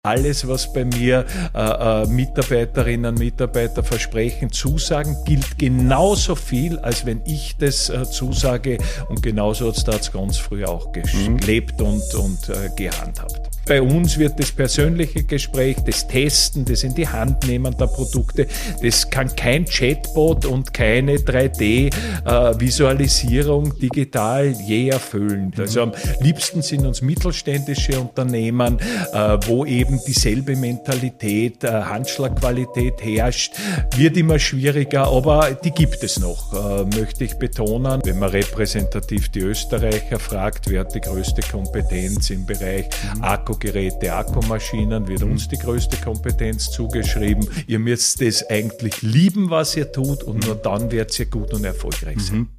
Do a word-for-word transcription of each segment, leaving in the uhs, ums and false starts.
Alles, was bei mir äh, äh, Mitarbeiterinnen und Mitarbeiter versprechen, zusagen, gilt genauso viel, als wenn ich das äh, zusage. Und genauso hat es da ganz früh auch gelebt mhm. und, und äh, gehandhabt. Bei uns wird das persönliche Gespräch, das Testen, das in die Hand nehmen der Produkte, das kann kein Chatbot und keine drei D-Visualisierung digital je erfüllen. Also am liebsten sind uns mittelständische Unternehmen, äh, wo eben dieselbe Mentalität, äh, Handschlagqualität herrscht, wird immer schwieriger, aber die gibt es noch, äh, möchte ich betonen. Wenn man repräsentativ die Österreicher fragt, wer hat die größte Kompetenz im Bereich mhm. Akkugeräte, Akkumaschinen, wird uns die größte Kompetenz zugeschrieben. Ihr müsst es eigentlich lieben, was ihr tut, und nur dann werdet ihr gut und erfolgreich sein. Mhm.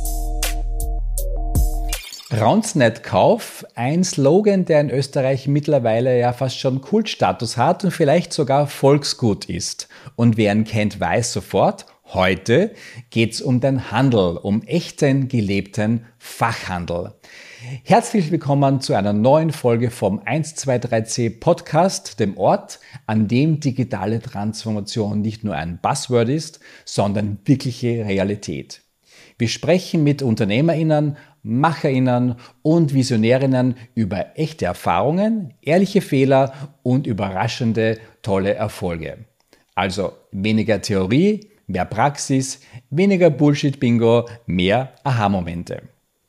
Raun's nicht Kauf, ein Slogan, der in Österreich mittlerweile ja fast schon Kultstatus hat und vielleicht sogar Volksgut ist. Und wer ihn kennt, weiß sofort, heute geht's um den Handel, um echten, gelebten Fachhandel. Herzlich willkommen zu einer neuen Folge vom eins zwei drei C Podcast, dem Ort, an dem digitale Transformation nicht nur ein Buzzword ist, sondern wirkliche Realität. Wir sprechen mit UnternehmerInnen, MacherInnen und VisionärInnen über echte Erfahrungen, ehrliche Fehler und überraschende, tolle Erfolge. Also weniger Theorie, mehr Praxis, weniger Bullshit-Bingo, mehr Aha-Momente.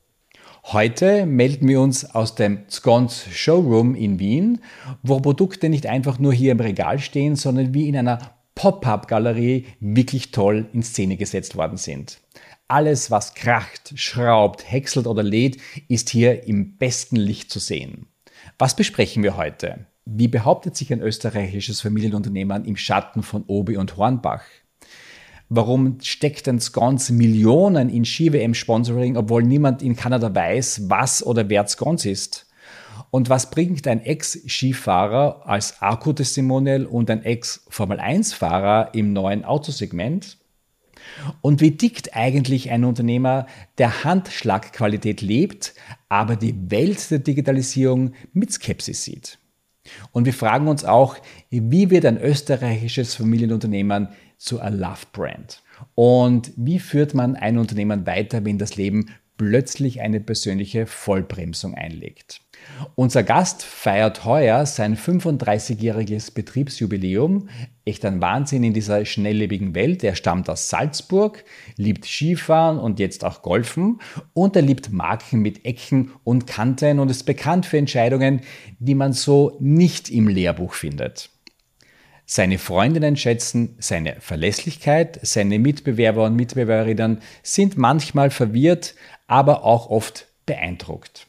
Heute melden wir uns aus dem Zgonz Showroom in Wien, wo Produkte nicht einfach nur hier im Regal stehen, sondern wie in einer Pop-up-Galerie wirklich toll in Szene gesetzt worden sind. Alles, was kracht, schraubt, häckselt oder lädt, ist hier im besten Licht zu sehen. Was besprechen wir heute? Wie behauptet sich ein österreichisches Familienunternehmen im Schatten von Obi und Hornbach? Warum steckt denn Zgonz Millionen in Ski-W M-Sponsoring, obwohl niemand in Kanada weiß, was oder wer Zgonz ist? Und was bringt ein Ex-Skifahrer als Akku-Testimonial und ein Ex-Formel eins Fahrer im neuen Autosegment? Und wie tickt eigentlich ein Unternehmer, der Handschlagqualität lebt, aber die Welt der Digitalisierung mit Skepsis sieht? Und wir fragen uns auch, wie wird ein österreichisches Familienunternehmen zu einer Loved Brand? Und wie führt man ein Unternehmen weiter, wenn das Leben plötzlich eine persönliche Vollbremsung einlegt? Unser Gast feiert heuer sein fünfunddreißigjähriges Betriebsjubiläum. Echt ein Wahnsinn in dieser schnelllebigen Welt. Er stammt aus Salzburg, liebt Skifahren und jetzt auch Golfen. Und er liebt Marken mit Ecken und Kanten und ist bekannt für Entscheidungen, die man so nicht im Lehrbuch findet. Seine Freundinnen schätzen seine Verlässlichkeit, seine Mitbewerber und Mitbewerberinnen sind manchmal verwirrt, aber auch oft beeindruckt.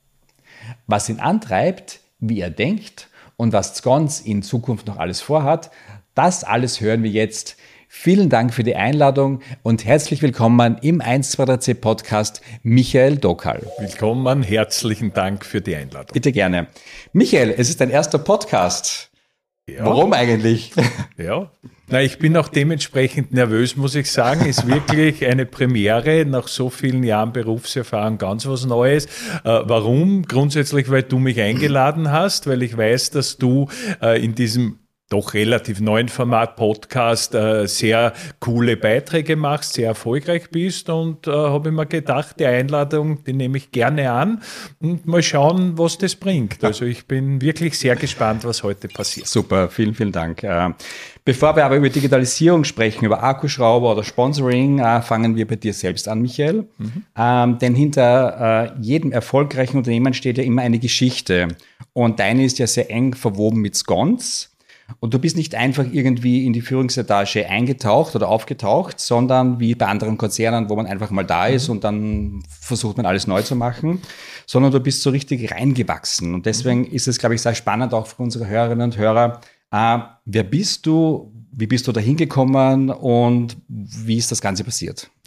Was ihn antreibt, wie er denkt und was Zgonz in Zukunft noch alles vorhat, das alles hören wir jetzt. Vielen Dank für die Einladung und herzlich willkommen im eins zwei drei C Podcast, Michael Dokal. Willkommen, herzlichen Dank für die Einladung. Bitte gerne. Michael, es ist dein erster Podcast. Ja. Warum eigentlich? Ja, na, ich bin auch dementsprechend nervös, muss ich sagen. Ist wirklich eine Premiere, nach so vielen Jahren Berufserfahrung ganz was Neues. Äh, warum? Grundsätzlich, weil du mich eingeladen hast, weil ich weiß, dass du äh, in diesem doch relativ neuen Format Podcast äh, sehr coole Beiträge machst, sehr erfolgreich bist und äh, habe ich mir gedacht, die Einladung, die nehme ich gerne an und mal schauen, was das bringt. Also ich bin wirklich sehr gespannt, was heute passiert. Super, vielen, vielen Dank. Äh, bevor wir aber über Digitalisierung sprechen, über Akkuschrauber oder Sponsoring, äh, fangen wir bei dir selbst an, Michael. Mhm. Ähm, denn hinter äh, jedem erfolgreichen Unternehmen steht ja immer eine Geschichte und deine ist ja sehr eng verwoben mit Zgonz. Und du bist nicht einfach irgendwie in die Führungsetage eingetaucht oder aufgetaucht, sondern wie bei anderen Konzernen, wo man einfach mal da ist und dann versucht man alles neu zu machen, sondern du bist so richtig reingewachsen. Und deswegen ist es, glaube ich, sehr spannend auch für unsere Hörerinnen und Hörer. Äh, wer bist du? Wie bist du da hingekommen und wie ist das Ganze passiert?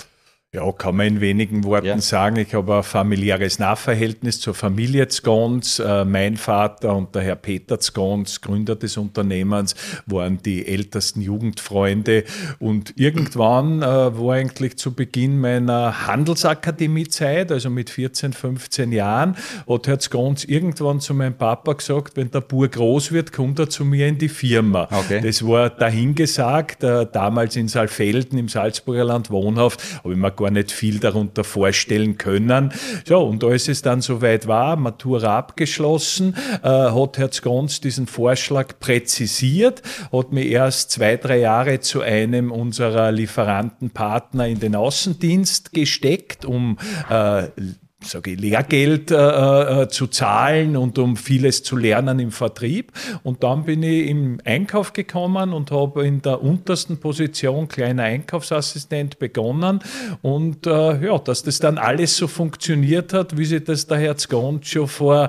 Ja, kann man in wenigen Worten ja. sagen. Ich habe ein familiäres Nahverhältnis zur Familie Zgons. Äh, mein Vater und der Herr Peter Zgons, Gründer des Unternehmens, waren die ältesten Jugendfreunde. Und irgendwann äh, war eigentlich zu Beginn meiner Handelsakademiezeit, also mit vierzehn, fünfzehn Jahren, hat Herr Zgons irgendwann zu meinem Papa gesagt, wenn der Bub groß wird, kommt er zu mir in die Firma. Okay. Das war dahingesagt, äh, damals in Saalfelden im Salzburger Land wohnhaft, habe ich mir gar nicht viel darunter vorstellen können. So, und als es dann soweit war, Matura abgeschlossen, äh, hat Herr Zgons diesen Vorschlag präzisiert, hat mich erst zwei, drei Jahre zu einem unserer Lieferantenpartner in den Außendienst gesteckt, um äh, sage ich, Lehrgeld äh, zu zahlen und um vieles zu lernen im Vertrieb. Und dann bin ich im Einkauf gekommen und habe in der untersten Position kleiner Einkaufsassistent begonnen. Und äh, ja, dass das dann alles so funktioniert hat, wie sich das der Herr Zgons schon vor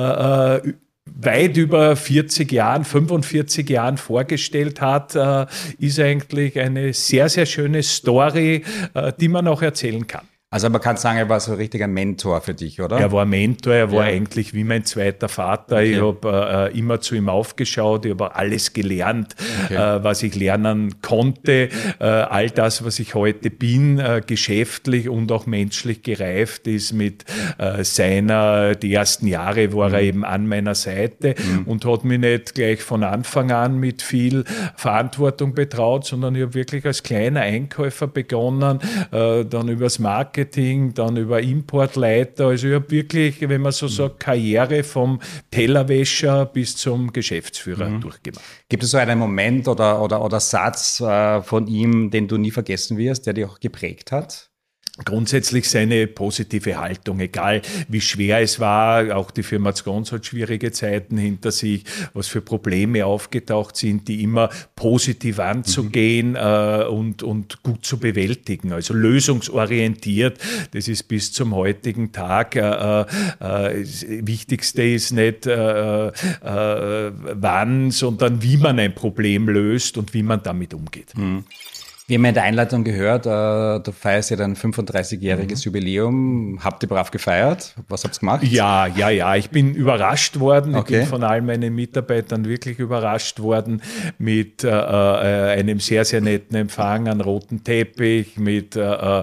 äh, weit über vierzig Jahren, fünfundvierzig Jahren vorgestellt hat, äh, ist eigentlich eine sehr, sehr schöne Story, äh, die man auch erzählen kann. Also man kann sagen, er war so ein richtiger Mentor für dich, oder? Er war Mentor, er war ja. eigentlich wie mein zweiter Vater. Okay. Ich habe äh, immer zu ihm aufgeschaut, ich habe alles gelernt, okay. äh, was ich lernen konnte. Äh, all das, was ich heute bin, äh, geschäftlich und auch menschlich gereift ist mit äh, seiner, die ersten Jahre war mhm. er eben an meiner Seite mhm. und hat mich nicht gleich von Anfang an mit viel Verantwortung betraut, sondern ich habe wirklich als kleiner Einkäufer begonnen, äh, dann übers Marketing, dann über Importleiter. Also ich habe wirklich, wenn man so sagt, Karriere vom Tellerwäscher bis zum Geschäftsführer mhm. durchgemacht. Gibt es so einen Moment oder, oder, oder Satz äh, von ihm, den du nie vergessen wirst, der dich auch geprägt hat? Grundsätzlich seine positive Haltung, egal wie schwer es war, auch die Firma Zgons hat schwierige Zeiten hinter sich, was für Probleme aufgetaucht sind, die immer positiv anzugehen mhm. äh, und, und gut zu bewältigen, also lösungsorientiert. Das ist bis zum heutigen Tag. Äh, äh, das Wichtigste ist nicht äh, äh, wann, sondern wie man ein Problem löst und wie man damit umgeht. Mhm. Wir haben ja in der Einleitung gehört, äh, du feierst ja dein fünfunddreißigjähriges mhm. Jubiläum. Habt ihr brav gefeiert? Was habt ihr gemacht? Ja, ja, ja. Ich bin überrascht worden. Okay. Ich bin von all meinen Mitarbeitern wirklich überrascht worden mit äh, äh, einem sehr, sehr netten Empfang, einem roten Teppich, mit äh, äh,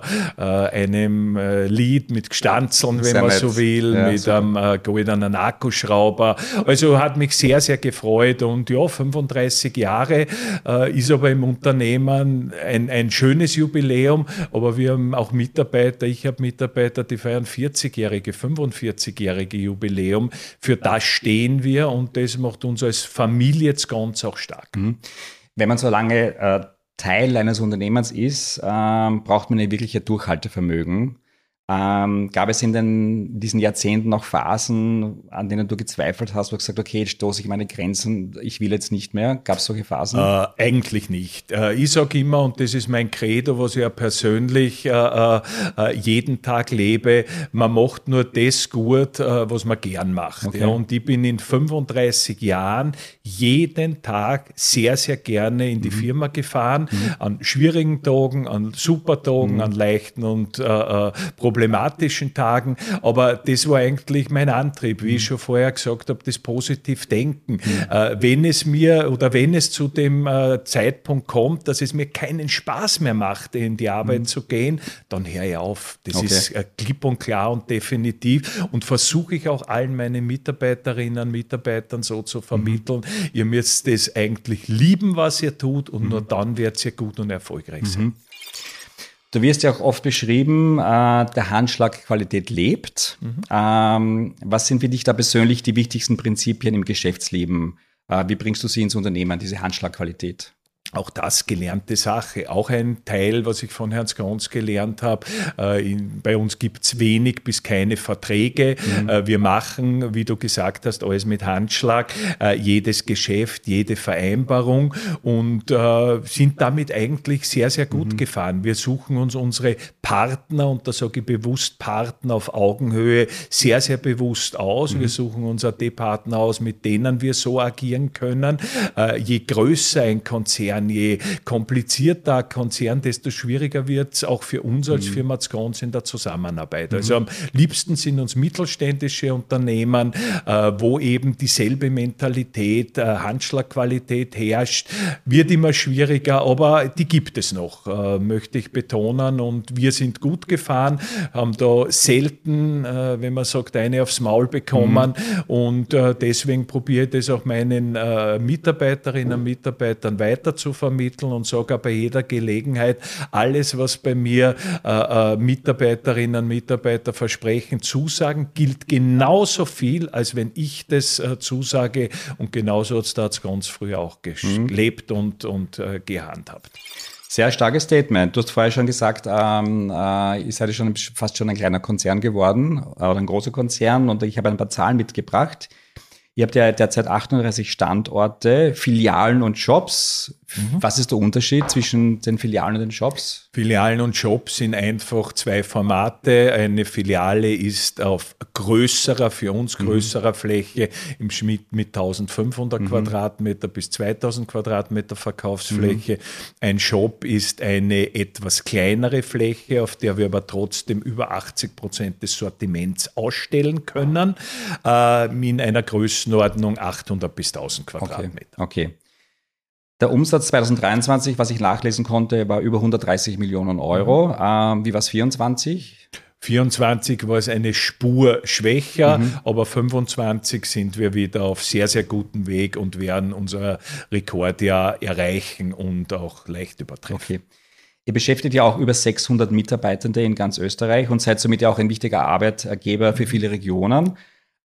einem äh, Lied, mit Gstanzeln, wenn sehr man nett. so will, ja, mit super. einem äh, goldenen Akkuschrauber. Also hat mich sehr, sehr gefreut. Und ja, fünfunddreißig Jahre äh, ist aber im Unternehmen Ein, ein schönes Jubiläum, aber wir haben auch Mitarbeiter, ich habe Mitarbeiter, die feiern vierzigjährige, fünfundvierzigjährige Jubiläum. Für das stehen wir und das macht uns als Familie Zgons auch stark. Mhm. Wenn man so lange äh, Teil eines Unternehmens ist, ähm, braucht man ein wirkliches Durchhaltevermögen. Ähm, gab es in den, diesen Jahrzehnten auch Phasen, an denen du gezweifelt hast, wo du gesagt hast, okay, jetzt stoße ich meine Grenzen, ich will jetzt nicht mehr? Gab es solche Phasen? Äh, eigentlich nicht. Äh, ich sage immer, und das ist mein Credo, was ich ja persönlich äh, äh, jeden Tag lebe, man macht nur das gut, äh, was man gern macht. Okay. Ja, und ich bin in fünfunddreißig Jahren jeden Tag sehr, sehr gerne in die mhm. Firma gefahren, mhm. an schwierigen Tagen, an super Tagen, mhm. an leichten und äh, problematischen Tagen, aber das war eigentlich mein Antrieb, wie mhm. ich schon vorher gesagt habe, das positiv Denken. Mhm. Äh, wenn es mir oder wenn es zu dem äh, Zeitpunkt kommt, dass es mir keinen Spaß mehr macht, in die Arbeit mhm. zu gehen, dann höre ich auf. Das okay. ist äh, klipp und klar und definitiv und versuche ich auch allen meinen Mitarbeiterinnen und Mitarbeitern so zu vermitteln, mhm. ihr müsst das eigentlich lieben, was ihr tut und mhm. nur dann werdet ihr gut und erfolgreich sein. Mhm. Du wirst ja auch oft beschrieben, äh, der Handschlag Qualität lebt. Mhm. Ähm, was sind für dich da persönlich die wichtigsten Prinzipien im Geschäftsleben? Äh, wie bringst du sie ins Unternehmen, diese Handschlagqualität? Auch das gelernte Sache, auch ein Teil, was ich von Herrn Zgons gelernt habe. Äh, in, bei uns gibt es wenig bis keine Verträge. Mhm. Äh, wir machen, wie du gesagt hast, alles mit Handschlag, äh, jedes Geschäft, jede Vereinbarung und äh, sind damit eigentlich sehr, sehr gut mhm. gefahren. Wir suchen uns unsere Partner, und da sage ich bewusst Partner auf Augenhöhe, sehr, sehr bewusst aus. Mhm. Wir suchen uns auch die Partner aus, mit denen wir so agieren können. Äh, je größer ein Konzern meine, je komplizierter ein Konzern, desto schwieriger wird es auch für uns als mhm. Firma Zcons in der Zusammenarbeit. Mhm. Also am liebsten sind uns mittelständische Unternehmen, äh, wo eben dieselbe Mentalität, äh, Handschlagqualität herrscht, wird immer schwieriger, aber die gibt es noch, äh, möchte ich betonen. Und wir sind gut gefahren, haben da selten, äh, wenn man sagt, eine aufs Maul bekommen. Mhm. Und äh, deswegen probiere ich das auch meinen äh, Mitarbeiterinnen und Mitarbeitern weiter zu vermitteln und sage auch bei jeder Gelegenheit, alles, was bei mir äh, äh, Mitarbeiterinnen und Mitarbeiter versprechen, zusagen, gilt genauso viel, als wenn ich das äh, zusage. Und genauso hat es da ganz früh auch gelebt mhm. und, und äh, gehandhabt. Sehr starkes Statement. Du hast vorher schon gesagt, ähm, äh, ihr seid schon fast schon ein kleiner Konzern geworden oder ein großer Konzern und ich habe ein paar Zahlen mitgebracht. Ihr habt ja derzeit achtunddreißig Standorte, Filialen und Shops. Mhm. Was ist der Unterschied zwischen den Filialen und den Shops? Filialen und Shops sind einfach zwei Formate. Eine Filiale ist auf größerer, für uns größerer mhm. Fläche, im Schnitt mit eintausendfünfhundert mhm. Quadratmeter bis zweitausend Quadratmeter Verkaufsfläche. Mhm. Ein Shop ist eine etwas kleinere Fläche, auf der wir aber trotzdem über achtzig Prozent des Sortiments ausstellen können, äh, in einer Größenordnung achthundert bis tausend Quadratmeter. Okay. okay. Der Umsatz zweitausenddreiundzwanzig, was ich nachlesen konnte, war über hundertdreißig Millionen Euro. Mhm. Ähm, wie war es vierundzwanzig? vierundzwanzig war es eine Spur schwächer, mhm. aber fünfundzwanzig sind wir wieder auf sehr, sehr gutem Weg und werden unser Rekordjahr erreichen und auch leicht übertreffen. Okay. Ihr beschäftigt ja auch über sechshundert Mitarbeitende in ganz Österreich und seid somit ja auch ein wichtiger Arbeitgeber für viele Regionen.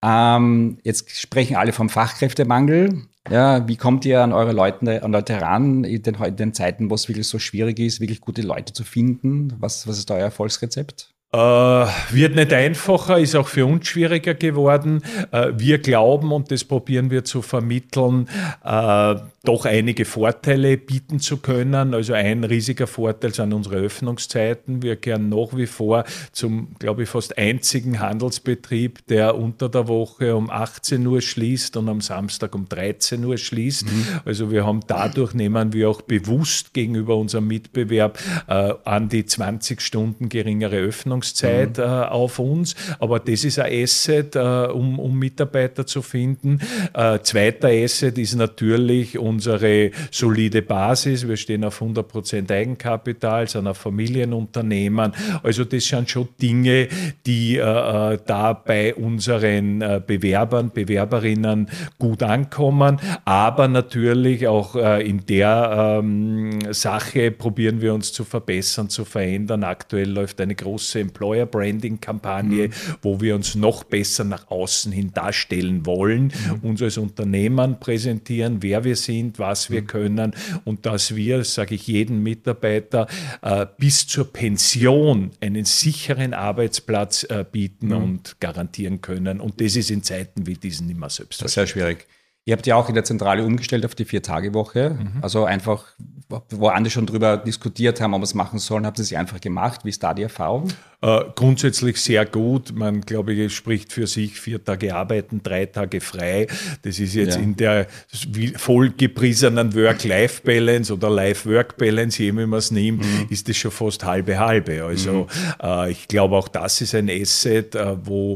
Ähm, jetzt sprechen alle vom Fachkräftemangel. Ja, wie kommt ihr an eure Leute, an Leute ran in den, in den Zeiten, wo es wirklich so schwierig ist, wirklich gute Leute zu finden? Was, was ist da euer Erfolgsrezept? Äh, wird nicht einfacher, ist auch für uns schwieriger geworden. Äh, wir glauben, und das probieren wir zu vermitteln, äh, doch einige Vorteile bieten zu können. Also ein riesiger Vorteil sind unsere Öffnungszeiten. Wir gehören nach wie vor zum, glaube ich, fast einzigen Handelsbetrieb, der unter der Woche um achtzehn Uhr schließt und am Samstag um dreizehn Uhr schließt. Mhm. Also wir haben dadurch, nehmen wir auch bewusst gegenüber unserem Mitbewerb äh, an die zwanzig Stunden geringere Öffnungszeit mhm. äh, auf uns. Aber das ist ein Asset, äh, um, um Mitarbeiter zu finden. Äh, zweiter Asset ist natürlich unsere solide Basis. Wir stehen auf hundert Prozent Eigenkapital, sind ein Familienunternehmen. Also das sind schon Dinge, die äh, da bei unseren äh, Bewerbern, Bewerberinnen gut ankommen. Aber natürlich auch äh, in der ähm, Sache probieren wir uns zu verbessern, zu verändern. Aktuell läuft eine große Employer-Branding-Kampagne, mhm. wo wir uns noch besser nach außen hin darstellen wollen, mhm. uns als Unternehmen präsentieren, wer wir sind, was wir können und dass wir, das sage ich jedem Mitarbeiter, äh, bis zur Pension einen sicheren Arbeitsplatz äh, bieten mhm. und garantieren können. Und das ist in Zeiten wie diesen immer selbstverständlich. Das ist sehr schwierig. Ihr habt ja auch in der Zentrale umgestellt auf die Vier-Tage-Woche. Mhm. Also einfach, wo andere schon drüber diskutiert haben, ob wir es machen sollen, habt ihr es einfach gemacht. Wie ist da die Erfahrung? Äh, grundsätzlich sehr gut. Man, glaube ich, es spricht für sich, vier Tage arbeiten, drei Tage frei. Das ist jetzt ja. in der vollgepriesenen Work-Life-Balance oder Life-Work-Balance, je wie man es nimmt, mhm. ist das schon fast halbe halbe. Also mhm. äh, ich glaube, auch das ist ein Asset, äh, wo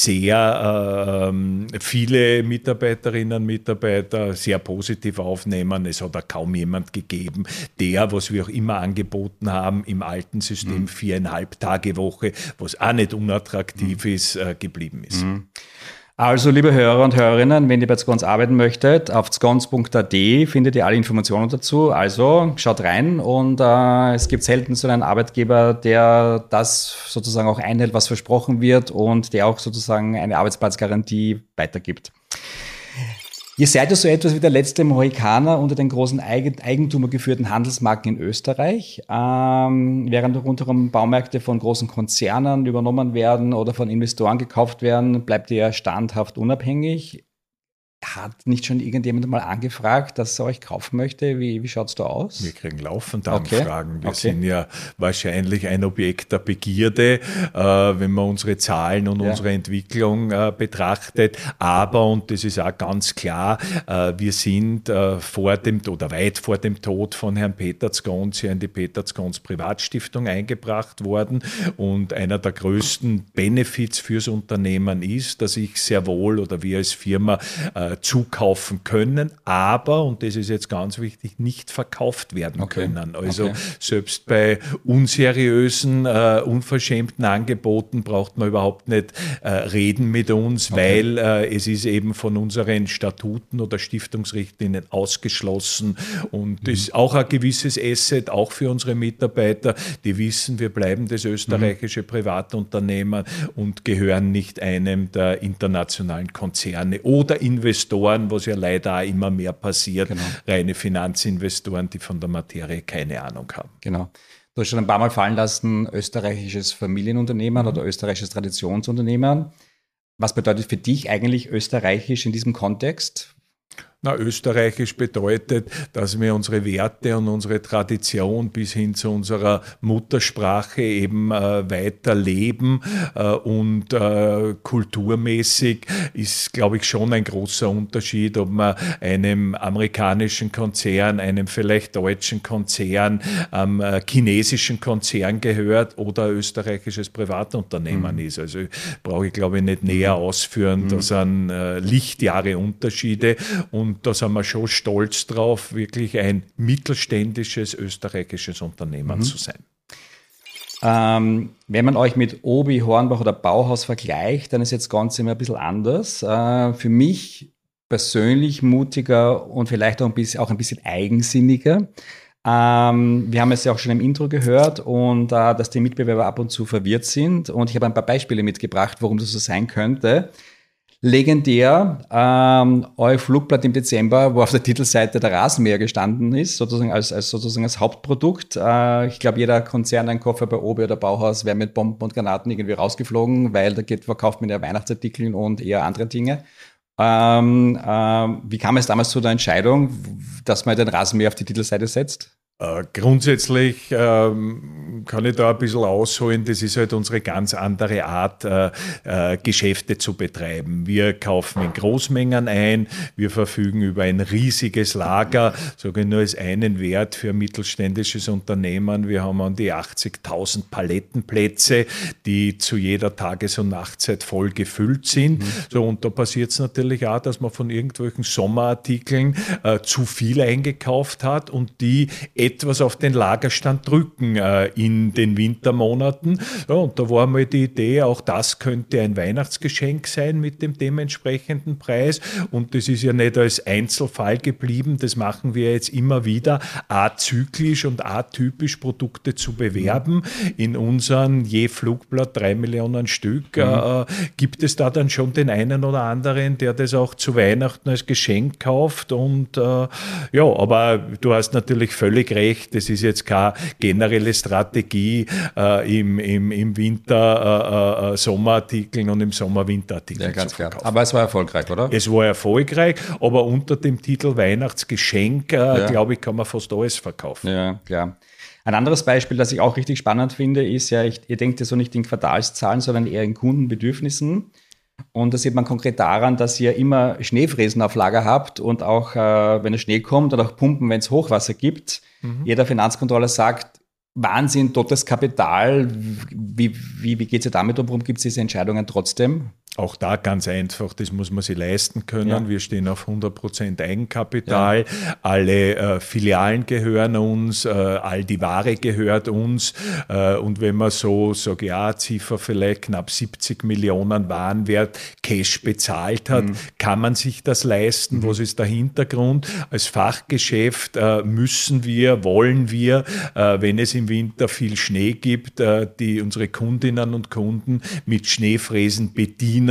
sehr äh, viele Mitarbeiterinnen und Mitarbeiter sehr positiv aufnehmen. Es hat auch kaum jemand gegeben, der, was wir auch immer angeboten haben, im alten System mhm. viereinhalb Tage Woche, was auch nicht unattraktiv mhm. ist, äh, geblieben ist. Mhm. Also, liebe Hörer und Hörerinnen, wenn ihr bei Zcons arbeiten möchtet, auf zcons punkt a t findet ihr alle Informationen dazu. Also schaut rein und äh, es gibt selten so einen Arbeitgeber, der das sozusagen auch einhält, was versprochen wird und der auch sozusagen eine Arbeitsplatzgarantie weitergibt. Ihr seid ja so etwas wie der letzte Mohikaner unter den großen eigentumergeführten Handelsmarken in Österreich. Ähm, während rundherum Baumärkte von großen Konzernen übernommen werden oder von Investoren gekauft werden, bleibt ihr standhaft unabhängig. Hat nicht schon irgendjemand mal angefragt, dass er euch kaufen möchte? Wie, wie schaut es da aus? Wir kriegen laufend Okay. Anfragen. Wir Okay. sind ja wahrscheinlich ein Objekt der Begierde, äh, wenn man unsere Zahlen und Ja. unsere Entwicklung äh, betrachtet. Aber, und das ist auch ganz klar, äh, wir sind äh, vor dem oder weit vor dem Tod von Herrn Peter Zgonz hier in die Peter Zgonz Privatstiftung eingebracht worden. Und einer der größten Benefits fürs Unternehmen ist, dass ich sehr wohl oder wir als Firma äh, zukaufen können, aber, und das ist jetzt ganz wichtig, nicht verkauft werden Okay. können. Also Okay. selbst bei unseriösen, äh, unverschämten Angeboten braucht man überhaupt nicht äh, reden mit uns, Okay. weil äh, es ist eben von unseren Statuten oder Stiftungsrichtlinien ausgeschlossen und das ist auch ein gewisses Asset, auch für unsere Mitarbeiter, die wissen, wir bleiben das österreichische Privatunternehmen und gehören nicht einem der internationalen Konzerne oder Investoren, was ja leider auch immer mehr passiert, Genau. reine Finanzinvestoren, die von der Materie keine Ahnung haben. Genau. Du hast schon ein paar Mal fallen lassen, österreichisches Familienunternehmen oder österreichisches Traditionsunternehmen. Was bedeutet für dich eigentlich österreichisch in diesem Kontext? Na, österreichisch bedeutet, dass wir unsere Werte und unsere Tradition bis hin zu unserer Muttersprache eben äh, weiter leben äh, und äh, kulturmäßig ist, glaube ich, schon ein großer Unterschied, ob man einem amerikanischen Konzern, einem vielleicht deutschen Konzern, einem äh, chinesischen Konzern gehört oder ein österreichisches Privatunternehmen Mhm. ist. Also brauche ich, glaube ich, nicht näher ausführen. Mhm. Da sind äh, Lichtjahre Unterschiede und Und da sind wir schon stolz drauf, wirklich ein mittelständisches österreichisches Unternehmen Mhm. zu sein. Ähm, wenn man euch mit Obi, Hornbach oder Bauhaus vergleicht, dann ist jetzt das Ganze immer ein bisschen anders. Äh, für mich persönlich mutiger und vielleicht auch ein bisschen, auch ein bisschen eigensinniger. Ähm, wir haben es ja auch schon im Intro gehört und äh, dass die Mitbewerber ab und zu verwirrt sind. Und ich habe ein paar Beispiele mitgebracht, warum das so sein könnte. Legendär, ähm, euer Flugblatt im Dezember, wo auf der Titelseite der Rasenmäher gestanden ist, sozusagen als, als, sozusagen als Hauptprodukt. Äh, ich glaube, jeder Konzern, ein Koffer bei Obi oder Bauhaus wäre mit Bomben und Granaten irgendwie rausgeflogen, weil da geht, verkauft man ja Weihnachtsartikel und eher andere Dinge. Ähm, ähm, wie kam es damals zu der Entscheidung, dass man den Rasenmäher auf die Titelseite setzt? Äh, grundsätzlich ähm, kann ich da ein bisschen ausholen, das ist halt unsere ganz andere Art, äh, äh, Geschäfte zu betreiben. Wir kaufen in Großmengen ein, wir verfügen über ein riesiges Lager, sage ich nur als einen Wert für ein mittelständisches Unternehmen. Wir haben an die achtzigtausend Palettenplätze, die zu jeder Tages- und Nachtzeit voll gefüllt sind. Mhm. So, und da passiert es natürlich auch, dass man von irgendwelchen Sommerartikeln äh, zu viel eingekauft hat und die etwas auf den Lagerstand drücken äh, in den Wintermonaten. Ja, und da war mal die Idee, auch das könnte ein Weihnachtsgeschenk sein mit dem dementsprechenden Preis. Und das ist ja nicht als Einzelfall geblieben. Das machen wir jetzt immer wieder, azyklisch und atypisch Produkte zu bewerben. In unseren je Flugblatt drei Millionen Stück mhm. äh, gibt es da dann schon den einen oder anderen, der das auch zu Weihnachten als Geschenk kauft. Und äh, ja, aber du hast natürlich völlig recht. Das ist jetzt keine generelle Strategie äh, im, im, im Winter äh, äh, Sommerartikeln und im Sommer Winterartikeln ja, ganz zu klar. verkaufen. Aber es war erfolgreich, oder? Es war erfolgreich, aber unter dem Titel Weihnachtsgeschenk, äh, ja. glaube ich, kann man fast alles verkaufen. Ja, klar. Ein anderes Beispiel, das ich auch richtig spannend finde, ist ja, ich, ihr denkt ja so nicht in Quartalszahlen, sondern eher in Kundenbedürfnissen. Und das sieht man konkret daran, dass ihr immer Schneefräsen auf Lager habt und auch, äh, wenn der Schnee kommt und auch Pumpen, wenn es Hochwasser gibt. Mhm. Jeder Finanzcontroller sagt, Wahnsinn, totes Kapital. Wie, wie, wie geht es ihr damit um? Warum gibt es diese Entscheidungen trotzdem? Auch da ganz einfach, das muss man sich leisten können. Ja. Wir stehen auf hundert Prozent Eigenkapital. Ja. Alle äh, Filialen gehören uns, äh, all die Ware gehört uns. Äh, und wenn man so, sage ja, Ziffer vielleicht knapp siebzig Millionen Warenwert Cash bezahlt hat, mhm. kann man sich das leisten. Mhm. Was ist der Hintergrund? Als Fachgeschäft äh, müssen wir, wollen wir, äh, wenn es im Winter viel Schnee gibt, äh, die unsere Kundinnen und Kunden mit Schneefräsen bedienen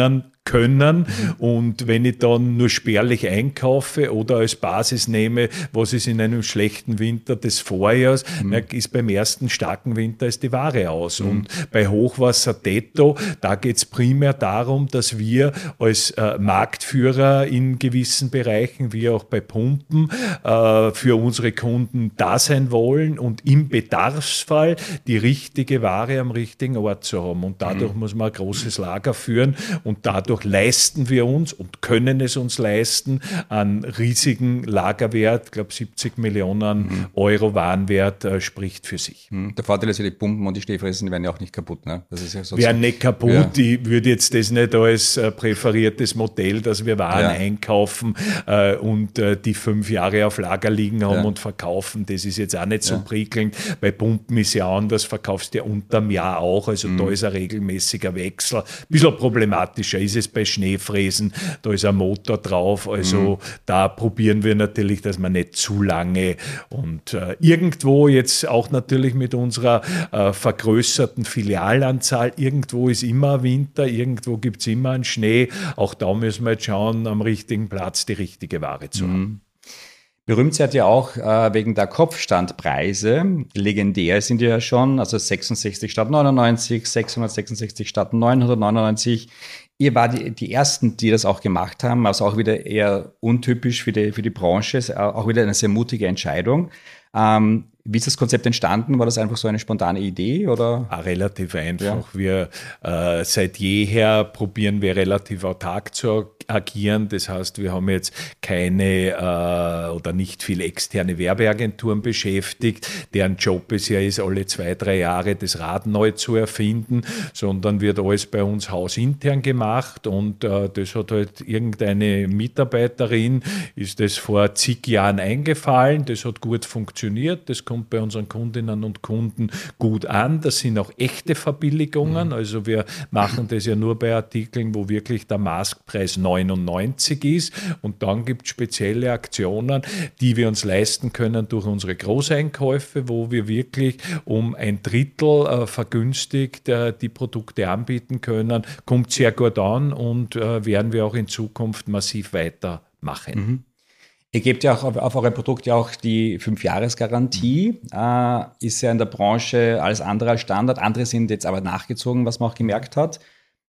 können. Und wenn ich dann nur spärlich einkaufe oder als Basis nehme, was ist in einem schlechten Winter des Vorjahrs, mhm. na, ist beim ersten starken Winter ist die Ware aus. Mhm. Und bei Hochwasser Tetto, da geht es primär darum, dass wir als äh, Marktführer in gewissen Bereichen, wie auch bei Pumpen, äh, für unsere Kunden da sein wollen und im Bedarfsfall die richtige Ware am richtigen Ort zu haben. Und dadurch mhm. muss man ein großes Lager führen und dadurch leisten wir uns und können es uns leisten, einen riesigen Lagerwert, ich glaube siebzig Millionen mhm. Euro Warenwert, äh, spricht für sich. Mhm. Der Vorteil ist ja, die Pumpen und die Stehfräsen, die werden ja auch nicht kaputt. Ne? Das ist ja sozusagen, werden nicht kaputt. Ja. Ich würde jetzt das nicht als äh, präferiertes Modell, dass wir Waren ja. einkaufen äh, und äh, die fünf Jahre auf Lager liegen haben ja. und verkaufen. Das ist jetzt auch nicht so ja. prickelnd. Bei Pumpen ist ja anders, verkaufst du ja unterm Jahr auch. Also mhm. da ist ein regelmäßiger Wechsel. Ein bisschen problematischer ist es bei Schneefräsen. Da ist ein Motor drauf. Also mhm. da probieren wir natürlich, dass man nicht zu lange und äh, irgendwo jetzt auch natürlich mit unserer äh, vergrößerten Filialanzahl, irgendwo ist immer Winter, irgendwo gibt es immer einen Schnee. Auch da müssen wir jetzt schauen, am richtigen Platz die richtige Ware zu mhm. haben. Berühmt seid ihr auch äh, wegen der Kopfstandpreise. Legendär sind ihr ja schon, also sechsundsechzig statt neunundneunzig, sechshundertsechsundsechzig statt neunhundertneunundneunzig. Ihr war die, die Ersten, die das auch gemacht haben, also auch wieder eher untypisch für die, für die Branche, auch wieder eine sehr mutige Entscheidung. Ähm, wie ist das Konzept entstanden? War das einfach so eine spontane Idee? Oder? Ah, relativ einfach. Ja. Wir äh, seit jeher probieren wir relativ autark zu agieren. Das heißt, wir haben jetzt keine äh, oder nicht viel externe Werbeagenturen beschäftigt, deren Job es ja ist, alle zwei, drei Jahre das Rad neu zu erfinden, sondern wird alles bei uns hausintern gemacht und äh, das hat halt irgendeine Mitarbeiterin, ist das vor zig Jahren eingefallen, das hat gut funktioniert, das kommt bei unseren Kundinnen und Kunden gut an. Das sind auch echte Verbilligungen. Also wir machen das ja nur bei Artikeln, wo wirklich der Maskpreis neunundneunzig ist. Und dann gibt es spezielle Aktionen, die wir uns leisten können durch unsere Großeinkäufe, wo wir wirklich um ein Drittel äh, vergünstigt äh, die Produkte anbieten können. Kommt sehr gut an und äh, werden wir auch in Zukunft massiv weitermachen. Mhm. Ihr gebt ja auch auf, auf eure Produkte auch die fünf-Jahres-Garantie. Äh, ist ja in der Branche alles andere als Standard. Andere sind jetzt aber nachgezogen, was man auch gemerkt hat.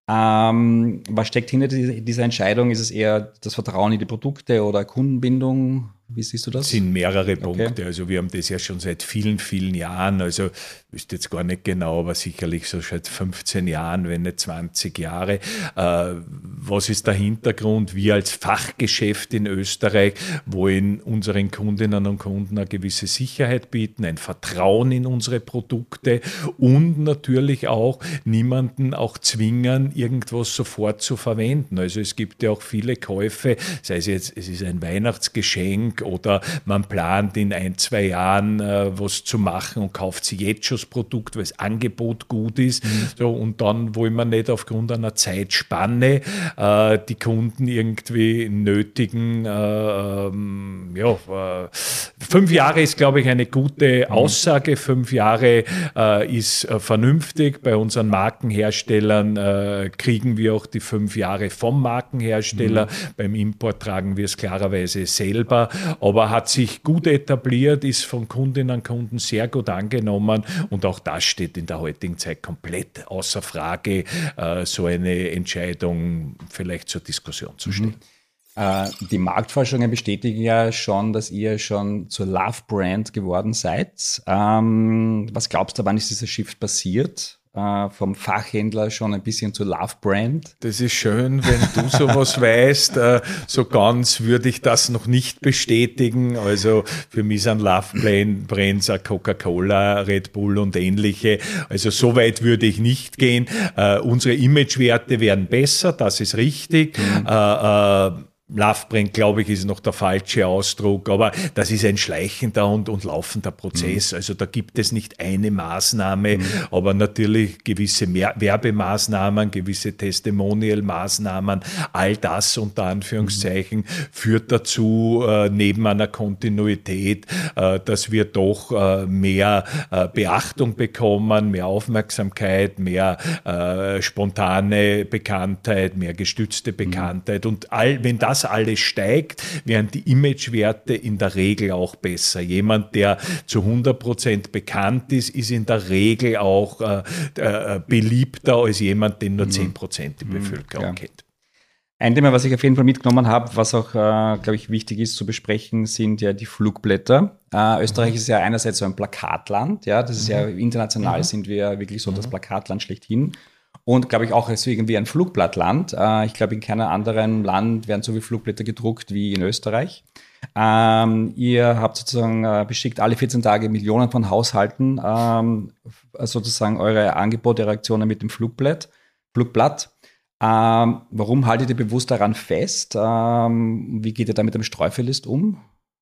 Ähm, was steckt hinter dieser Entscheidung? Ist es eher das Vertrauen in die Produkte oder Kundenbindung? Wie siehst du das? Es sind mehrere Punkte. Okay. Also wir haben das ja schon seit vielen, vielen Jahren. Also ich wüsste jetzt gar nicht genau, aber sicherlich so seit fünfzehn Jahren, wenn nicht zwanzig Jahre. Äh, was ist der Hintergrund? Wir als Fachgeschäft in Österreich wollen unseren Kundinnen und Kunden eine gewisse Sicherheit bieten, ein Vertrauen in unsere Produkte und natürlich auch niemanden auch zwingen, irgendwas sofort zu verwenden. Also es gibt ja auch viele Käufe, sei es jetzt, es ist ein Weihnachtsgeschenk oder man plant in ein, zwei Jahren äh, was zu machen und kauft sich jetzt schon das Produkt, weil das Angebot gut ist. Mhm. So, und dann wollen wir nicht aufgrund einer Zeitspanne äh, die Kunden irgendwie nötigen. Äh, ähm, ja, äh, fünf Jahre ist, glaube ich, eine gute Aussage. Mhm. Fünf Jahre äh, ist äh, vernünftig. Bei unseren Markenherstellern äh, kriegen wir auch die fünf Jahre vom Markenhersteller. Mhm. Beim Import tragen wir es klarerweise selber. Aber hat sich gut etabliert, ist von Kundinnen und Kunden sehr gut angenommen und auch das steht in der heutigen Zeit komplett außer Frage, äh, so eine Entscheidung vielleicht zur Diskussion zu stellen. Mhm. Äh, die Marktforschungen bestätigen ja schon, dass ihr schon zur Love-Brand geworden seid. Ähm, was glaubst du, wann ist dieser Shift passiert? Vom Fachhändler schon ein bisschen zur Love-Brand. Das ist schön, wenn du sowas weißt. So ganz würde ich das noch nicht bestätigen. Also für mich sind Love-Brands Coca-Cola, Red Bull und ähnliche. Also so weit würde ich nicht gehen. Unsere Imagewerte werden besser, das ist richtig. Mhm. Love-Brand, glaube ich, ist noch der falsche Ausdruck, aber das ist ein schleichender und, und laufender Prozess. Mhm. Also da gibt es nicht eine Maßnahme, mhm. aber natürlich gewisse Mehr- Werbemaßnahmen, gewisse Testimonial-Maßnahmen, all das unter Anführungszeichen mhm. führt dazu, äh, neben einer Kontinuität, äh, dass wir doch äh, mehr äh, Beachtung bekommen, mehr Aufmerksamkeit, mehr äh, spontane Bekanntheit, mehr gestützte Bekanntheit mhm. und all, wenn das alles steigt, werden die Imagewerte in der Regel auch besser. Jemand, der zu hundert Prozent bekannt ist, ist in der Regel auch äh, äh, beliebter als jemand, den nur mhm. zehn Prozent die Bevölkerung ja. kennt. Ein Thema, was ich auf jeden Fall mitgenommen habe, was auch, äh, glaube ich, wichtig ist zu besprechen, sind ja die Flugblätter. Äh, Österreich mhm. ist ja einerseits so ein Plakatland, ja, das ist mhm. ja international mhm. sind wir wirklich so mhm. das Plakatland schlechthin. Und glaube ich auch als irgendwie ein Flugblattland. Äh, ich glaube, in keinem anderen Land werden so viele Flugblätter gedruckt wie in Österreich. Ähm, ihr habt sozusagen äh, beschickt alle vierzehn Tage Millionen von Haushalten ähm, sozusagen eure Angebote, Reaktionen mit dem Flugblatt. Flugblatt. Ähm, warum haltet ihr bewusst daran fest? Ähm, wie geht ihr da mit dem Streuverlust um?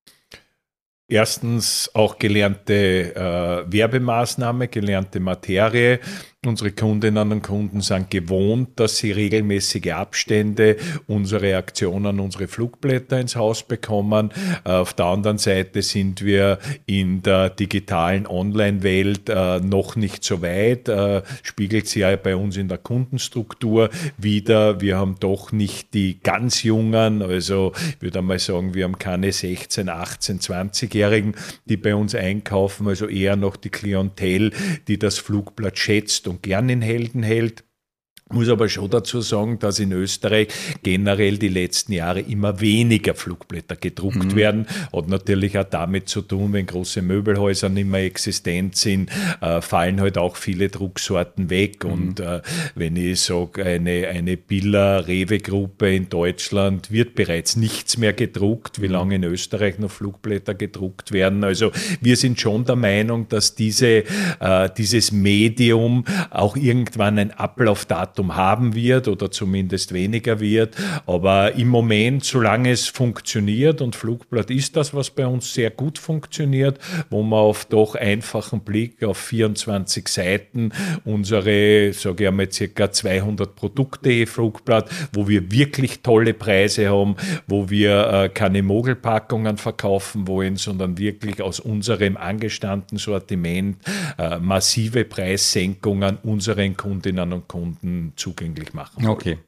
Erstens auch gelernte äh, Werbemaßnahme, gelernte Materie. Unsere Kundinnen und Kunden sind gewohnt, dass sie regelmäßige Abstände unsere Aktionen, unsere Flugblätter ins Haus bekommen. Auf der anderen Seite sind wir in der digitalen Online-Welt äh, noch nicht so weit. Äh, spiegelt sich ja bei uns in der Kundenstruktur wieder. Wir haben doch nicht die ganz Jungen, also ich würde einmal sagen, wir haben keine sechzehn, achtzehn, zwanzigjährigen, die bei uns einkaufen, also eher noch die Klientel, die das Flugblatt schätzt und gern in Händen hält. Muss aber schon dazu sagen, dass in Österreich generell die letzten Jahre immer weniger Flugblätter gedruckt mhm. werden. Hat natürlich auch damit zu tun, wenn große Möbelhäuser nicht mehr existent sind, äh, fallen halt auch viele Drucksorten weg. Mhm. Und äh, wenn ich sage, eine, eine Billa-Rewe-Gruppe in Deutschland wird bereits nichts mehr gedruckt, wie lange in Österreich noch Flugblätter gedruckt werden. Also wir sind schon der Meinung, dass diese, äh, dieses Medium auch irgendwann ein Ablaufdatum haben wird oder zumindest weniger wird. Aber im Moment, solange es funktioniert, und Flugblatt ist das, was bei uns sehr gut funktioniert, wo man auf doch einfachen Blick auf vierundzwanzig Seiten unsere, sage ich einmal, circa zweihundert Produkte je Flugblatt, wo wir wirklich tolle Preise haben, wo wir äh, keine Mogelpackungen verkaufen wollen, sondern wirklich aus unserem angestammten Sortiment äh, massive Preissenkungen unseren Kundinnen und Kunden zugänglich machen wollen. Okay.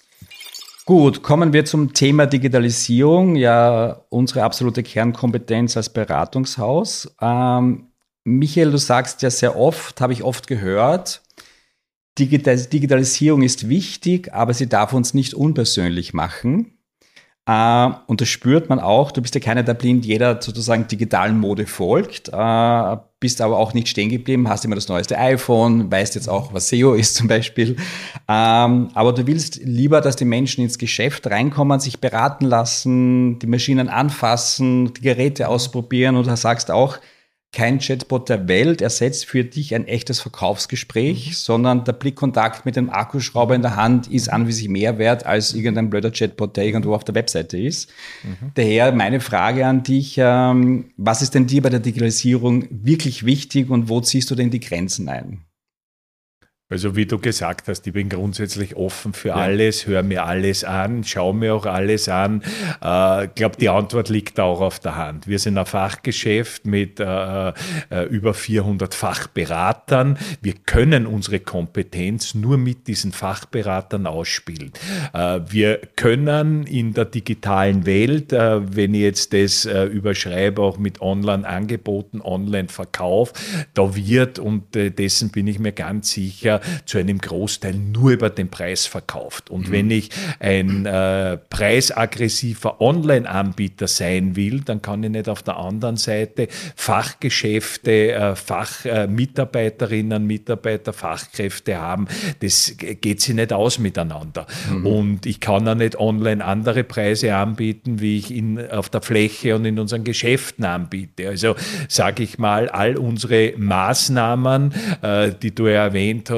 Gut, kommen wir zum Thema Digitalisierung. Ja, unsere absolute Kernkompetenz als Beratungshaus. Ähm, Michael, du sagst ja sehr oft, habe ich oft gehört, Digital- Digitalisierung ist wichtig, aber sie darf uns nicht unpersönlich machen. Uh, und das spürt man auch. Du bist ja keiner, der blind jeder sozusagen digitalen Mode folgt, uh, bist aber auch nicht stehen geblieben, hast immer das neueste iPhone, weißt jetzt auch, was S E O ist zum Beispiel. Um, aber du willst lieber, dass die Menschen ins Geschäft reinkommen, sich beraten lassen, die Maschinen anfassen, die Geräte ausprobieren, und du sagst auch, kein Chatbot der Welt ersetzt für dich ein echtes Verkaufsgespräch, mhm. sondern der Blickkontakt mit dem Akkuschrauber in der Hand ist an wie sich mehr wert als irgendein blöder Chatbot, der irgendwo auf der Webseite ist. Mhm. Daher meine Frage an dich, ähm, was ist denn dir bei der Digitalisierung wirklich wichtig und wo ziehst du denn die Grenzen ein? Also wie du gesagt hast, ich bin grundsätzlich offen für ja. alles, höre mir alles an, schaue mir auch alles an. Ich äh, glaube, die Antwort liegt auch auf der Hand. Wir sind ein Fachgeschäft mit äh, äh, über vierhundert Fachberatern. Wir können unsere Kompetenz nur mit diesen Fachberatern ausspielen. Äh, wir können in der digitalen Welt, äh, wenn ich jetzt das äh, überschreibe, auch mit Online-Angeboten, Online-Verkauf, da wird, und äh, dessen bin ich mir ganz sicher, zu einem Großteil nur über den Preis verkauft. Und mhm. wenn ich ein äh, preisaggressiver Online-Anbieter sein will, dann kann ich nicht auf der anderen Seite Fachgeschäfte, äh, Fachmitarbeiterinnen, äh, Mitarbeiter, Fachkräfte haben. Das geht sich nicht aus miteinander. Mhm. Und ich kann auch nicht online andere Preise anbieten, wie ich ihn auf der Fläche und in unseren Geschäften anbiete. Also sage ich mal, all unsere Maßnahmen, äh, die du ja erwähnt hast,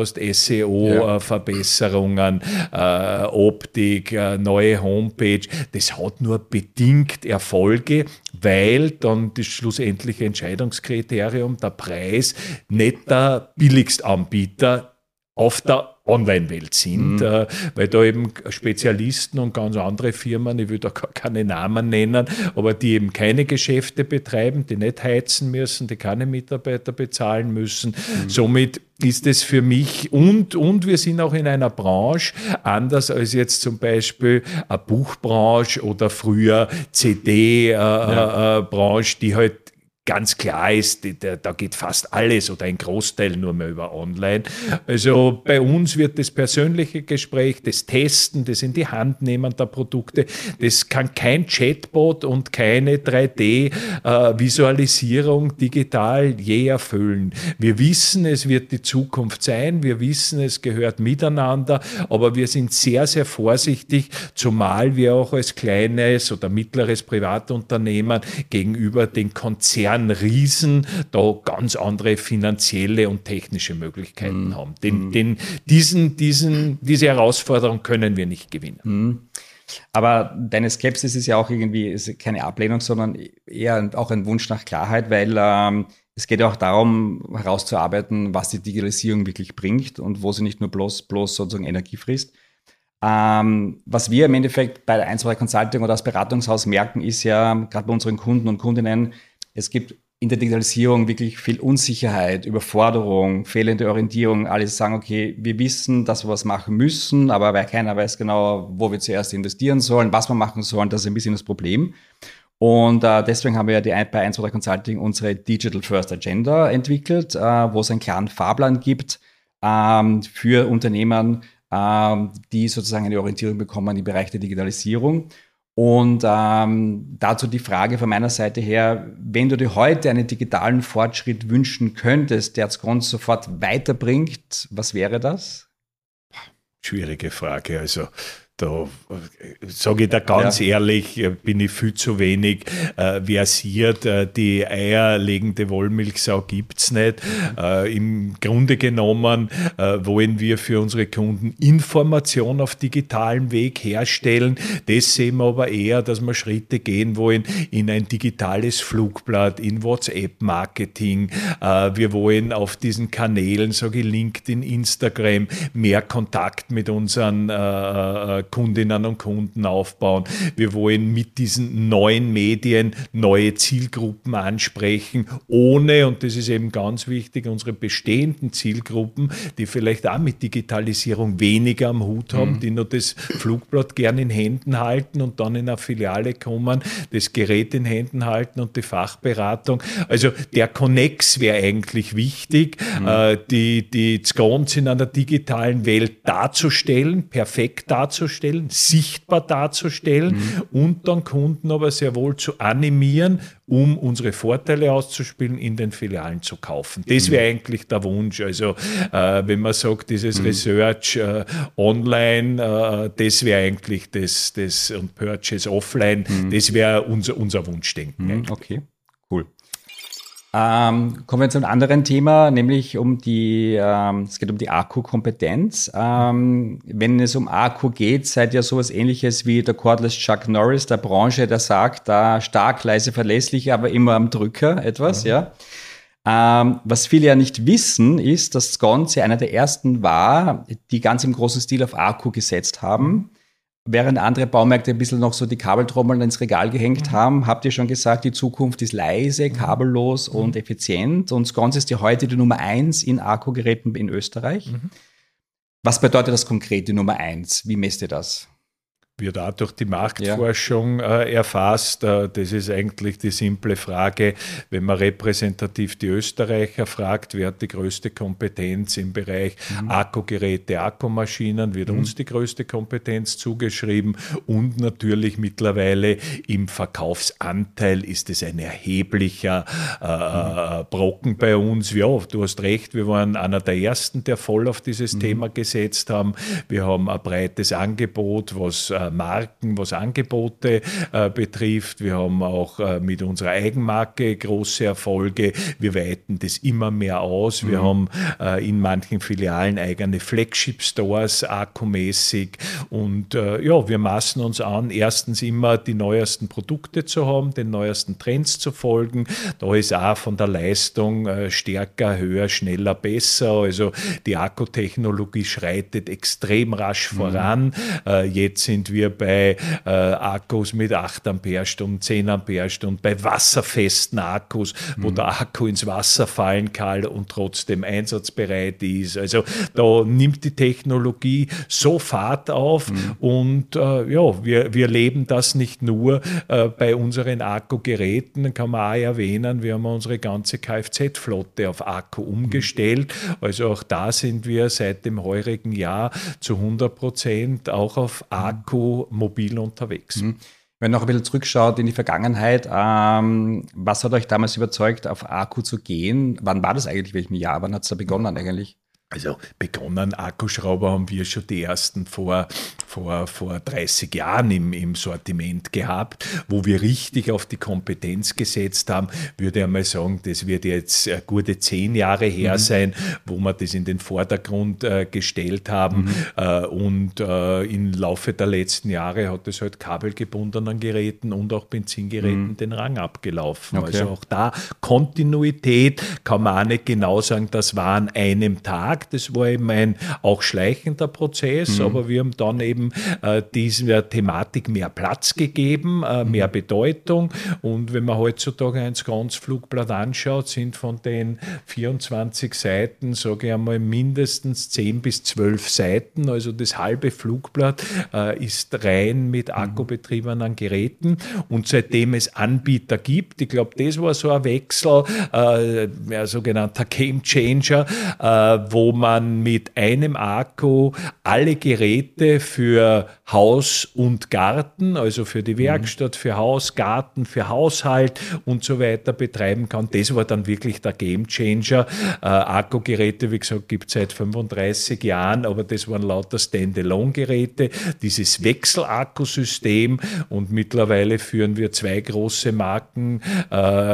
hast, S E O-Verbesserungen, ja. äh, Optik, äh, neue Homepage, das hat nur bedingt Erfolge, weil dann das schlussendliche Entscheidungskriterium, der Preis, nicht der Billigstanbieter auf der Online-Welt sind, mhm. äh, weil da eben Spezialisten und ganz andere Firmen, ich will da gar keine Namen nennen, aber die eben keine Geschäfte betreiben, die nicht heizen müssen, die keine Mitarbeiter bezahlen müssen. Mhm. Somit ist es für mich und, und wir sind auch in einer Branche, anders als jetzt zum Beispiel eine Buchbranche oder früher C D-Branche, äh, ja. die halt ganz klar ist, da geht fast alles oder ein Großteil nur mehr über Online. Also bei uns wird das persönliche Gespräch, das Testen, das in die Hand nehmen der Produkte, das kann kein Chatbot und keine drei D-Visualisierung digital je erfüllen. Wir wissen, es wird die Zukunft sein, wir wissen, es gehört miteinander, aber wir sind sehr, sehr vorsichtig, zumal wir auch als kleines oder mittleres Privatunternehmen gegenüber den Konzernen Riesen da ganz andere finanzielle und technische Möglichkeiten mm. haben. Den, mm. den, diesen, diesen, diese Herausforderung können wir nicht gewinnen. Mm. Aber deine Skepsis ist ja auch irgendwie ist keine Ablehnung, sondern eher auch ein Wunsch nach Klarheit, weil ähm, es geht ja auch darum, herauszuarbeiten, was die Digitalisierung wirklich bringt und wo sie nicht nur bloß, bloß sozusagen Energie frisst. Ähm, was wir im Endeffekt bei der eins zwei drei Consulting oder als Beratungshaus merken, ist ja, gerade bei unseren Kunden und Kundinnen, es gibt in der Digitalisierung wirklich viel Unsicherheit, Überforderung, fehlende Orientierung. Alle sagen, okay, wir wissen, dass wir was machen müssen, aber weil keiner weiß genau, wo wir zuerst investieren sollen, was wir machen sollen, das ist ein bisschen das Problem. Und äh, deswegen haben wir ja die, bei eins zwei drei Consulting unsere Digital First Agenda entwickelt, äh, wo es einen klaren Fahrplan gibt ähm, für Unternehmen, ähm, die sozusagen eine Orientierung bekommen im Bereich der Digitalisierung. Und ähm, dazu die Frage von meiner Seite her, wenn du dir heute einen digitalen Fortschritt wünschen könntest, der das Ganze sofort weiterbringt, was wäre das? Schwierige Frage, also da sage ich da ganz ja. ehrlich, bin ich viel zu wenig äh, versiert. Äh, die eierlegende Wollmilchsau gibt es nicht. Äh, Im Grunde genommen äh, wollen wir für unsere Kunden Information auf digitalem Weg herstellen. Das sehen wir aber eher, dass wir Schritte gehen wollen in ein digitales Flugblatt, in WhatsApp-Marketing. Äh, wir wollen auf diesen Kanälen, sage ich LinkedIn, Instagram, mehr Kontakt mit unseren äh, Kundinnen und Kunden aufbauen. Wir wollen mit diesen neuen Medien neue Zielgruppen ansprechen, ohne, und das ist eben ganz wichtig, unsere bestehenden Zielgruppen, die vielleicht auch mit Digitalisierung weniger am Hut haben, mhm. die nur das Flugblatt gerne in Händen halten und dann in eine Filiale kommen, das Gerät in Händen halten und die Fachberatung. Also der Connex wäre eigentlich wichtig, mhm. äh, die, die das Ganze in einer digitalen Welt darzustellen, perfekt darzustellen, sichtbar darzustellen mhm. und dann Kunden aber sehr wohl zu animieren, um unsere Vorteile auszuspielen, in den Filialen zu kaufen. Das wäre mhm. eigentlich der Wunsch. Also äh, wenn man sagt, dieses mhm. Research äh, online, äh, das wäre eigentlich das, das und Purchase offline, mhm. das wäre unser, unser Wunschdenken. Mhm. Okay, cool. Ähm, kommen wir zu einem anderen Thema, nämlich um die, ähm, es geht um die Akku-Kompetenz. Ähm, wenn es um Akku geht, seid ihr sowas Ähnliches wie der Cordless Chuck Norris der Branche, der sagt, da stark, leise, verlässlich, aber immer am Drücker etwas, ja. ja. Ähm, was viele ja nicht wissen, ist, dass das Ganze einer der ersten war, die ganz im großen Stil auf Akku gesetzt haben. Während andere Baumärkte ein bisschen noch so die Kabeltrommeln ins Regal gehängt mhm. haben, habt ihr schon gesagt, die Zukunft ist leise, kabellos mhm. und effizient. Und das Ganze ist ja heute die Nummer eins in Akkugeräten in Österreich. Mhm. Was bedeutet das konkret, die Nummer eins? Wie messt ihr das? Wird auch durch die Marktforschung ja. äh, erfasst. Äh, das ist eigentlich die simple Frage, wenn man repräsentativ die Österreicher fragt, wer hat die größte Kompetenz im Bereich mhm. Akkugeräte, Akkumaschinen, wird mhm. uns die größte Kompetenz zugeschrieben und natürlich mittlerweile im Verkaufsanteil ist es ein erheblicher äh, mhm. Brocken bei uns. Ja, du hast recht, wir waren einer der ersten, der voll auf dieses mhm. Thema gesetzt haben. Wir haben ein breites Angebot, was äh, äh, Marken, was Angebote äh, betrifft. Wir haben auch äh, mit unserer Eigenmarke große Erfolge. Wir weiten das immer mehr aus. Wir mhm. haben äh, in manchen Filialen eigene Flagship-Stores, akkumäßig. Und äh, ja, wir maßen uns an, erstens immer die neuesten Produkte zu haben, den neuesten Trends zu folgen. Da ist auch von der Leistung äh, stärker, höher, schneller, besser. Also die Akkutechnologie schreitet extrem rasch mhm. voran. Äh, jetzt sind wir bei äh, Akkus mit acht Ampere-Stunden, zehn Ampere-Stunden, bei wasserfesten Akkus, mhm. wo der Akku ins Wasser fallen kann und trotzdem einsatzbereit ist. Also da nimmt die Technologie so Fahrt auf mhm. und äh, ja, wir, wir leben das nicht nur äh, bei unseren Akkugeräten, kann man auch erwähnen, wir haben unsere ganze Kfz-Flotte auf Akku umgestellt. Mhm. Also auch da sind wir seit dem heurigen Jahr zu hundert Prozent auch auf Akku mobil unterwegs. Mhm. Wenn man noch ein bisschen zurückschaut in die Vergangenheit, ähm, was hat euch damals überzeugt, auf Akku zu gehen? Wann war das eigentlich? Welchem Jahr? Wann hat es da begonnen eigentlich? Also begonnen, Akkuschrauber haben wir schon die ersten vor, vor, vor dreißig Jahren im, im Sortiment gehabt, wo wir richtig auf die Kompetenz gesetzt haben. Würde einmal sagen, das wird jetzt gute zehn Jahre her mhm. sein, wo wir das in den Vordergrund äh, gestellt haben. Mhm. Äh, und äh, im Laufe der letzten Jahre hat es halt kabelgebundenen Geräten und auch Benzingeräten mhm. den Rang abgelaufen. Okay. Also auch da Kontinuität, kann man auch nicht genau sagen, das war an einem Tag. Das war eben ein auch schleichender Prozess, mhm. aber wir haben dann eben äh, dieser Thematik mehr Platz gegeben, äh, mehr mhm. Bedeutung. Und wenn man heutzutage ein Ganzflugblatt anschaut, sind von den vierundzwanzig Seiten, sage ich einmal, mindestens zehn bis zwölf Seiten. Also das halbe Flugblatt äh, ist rein mit akkubetriebenen Geräten. Und seitdem es Anbieter gibt, ich glaube, das war so ein Wechsel, äh, ein sogenannter Game Changer, äh, wo man mit einem Akku alle Geräte für Haus und Garten, also für die Werkstatt, für Haus, Garten, für Haushalt und so weiter betreiben kann. Das war dann wirklich der Gamechanger. Äh, Akkugeräte, wie gesagt, gibt es seit fünfunddreißig Jahren, aber das waren lauter Standalone-Geräte. Dieses Wechselakkusystem und mittlerweile führen wir zwei große Marken, äh,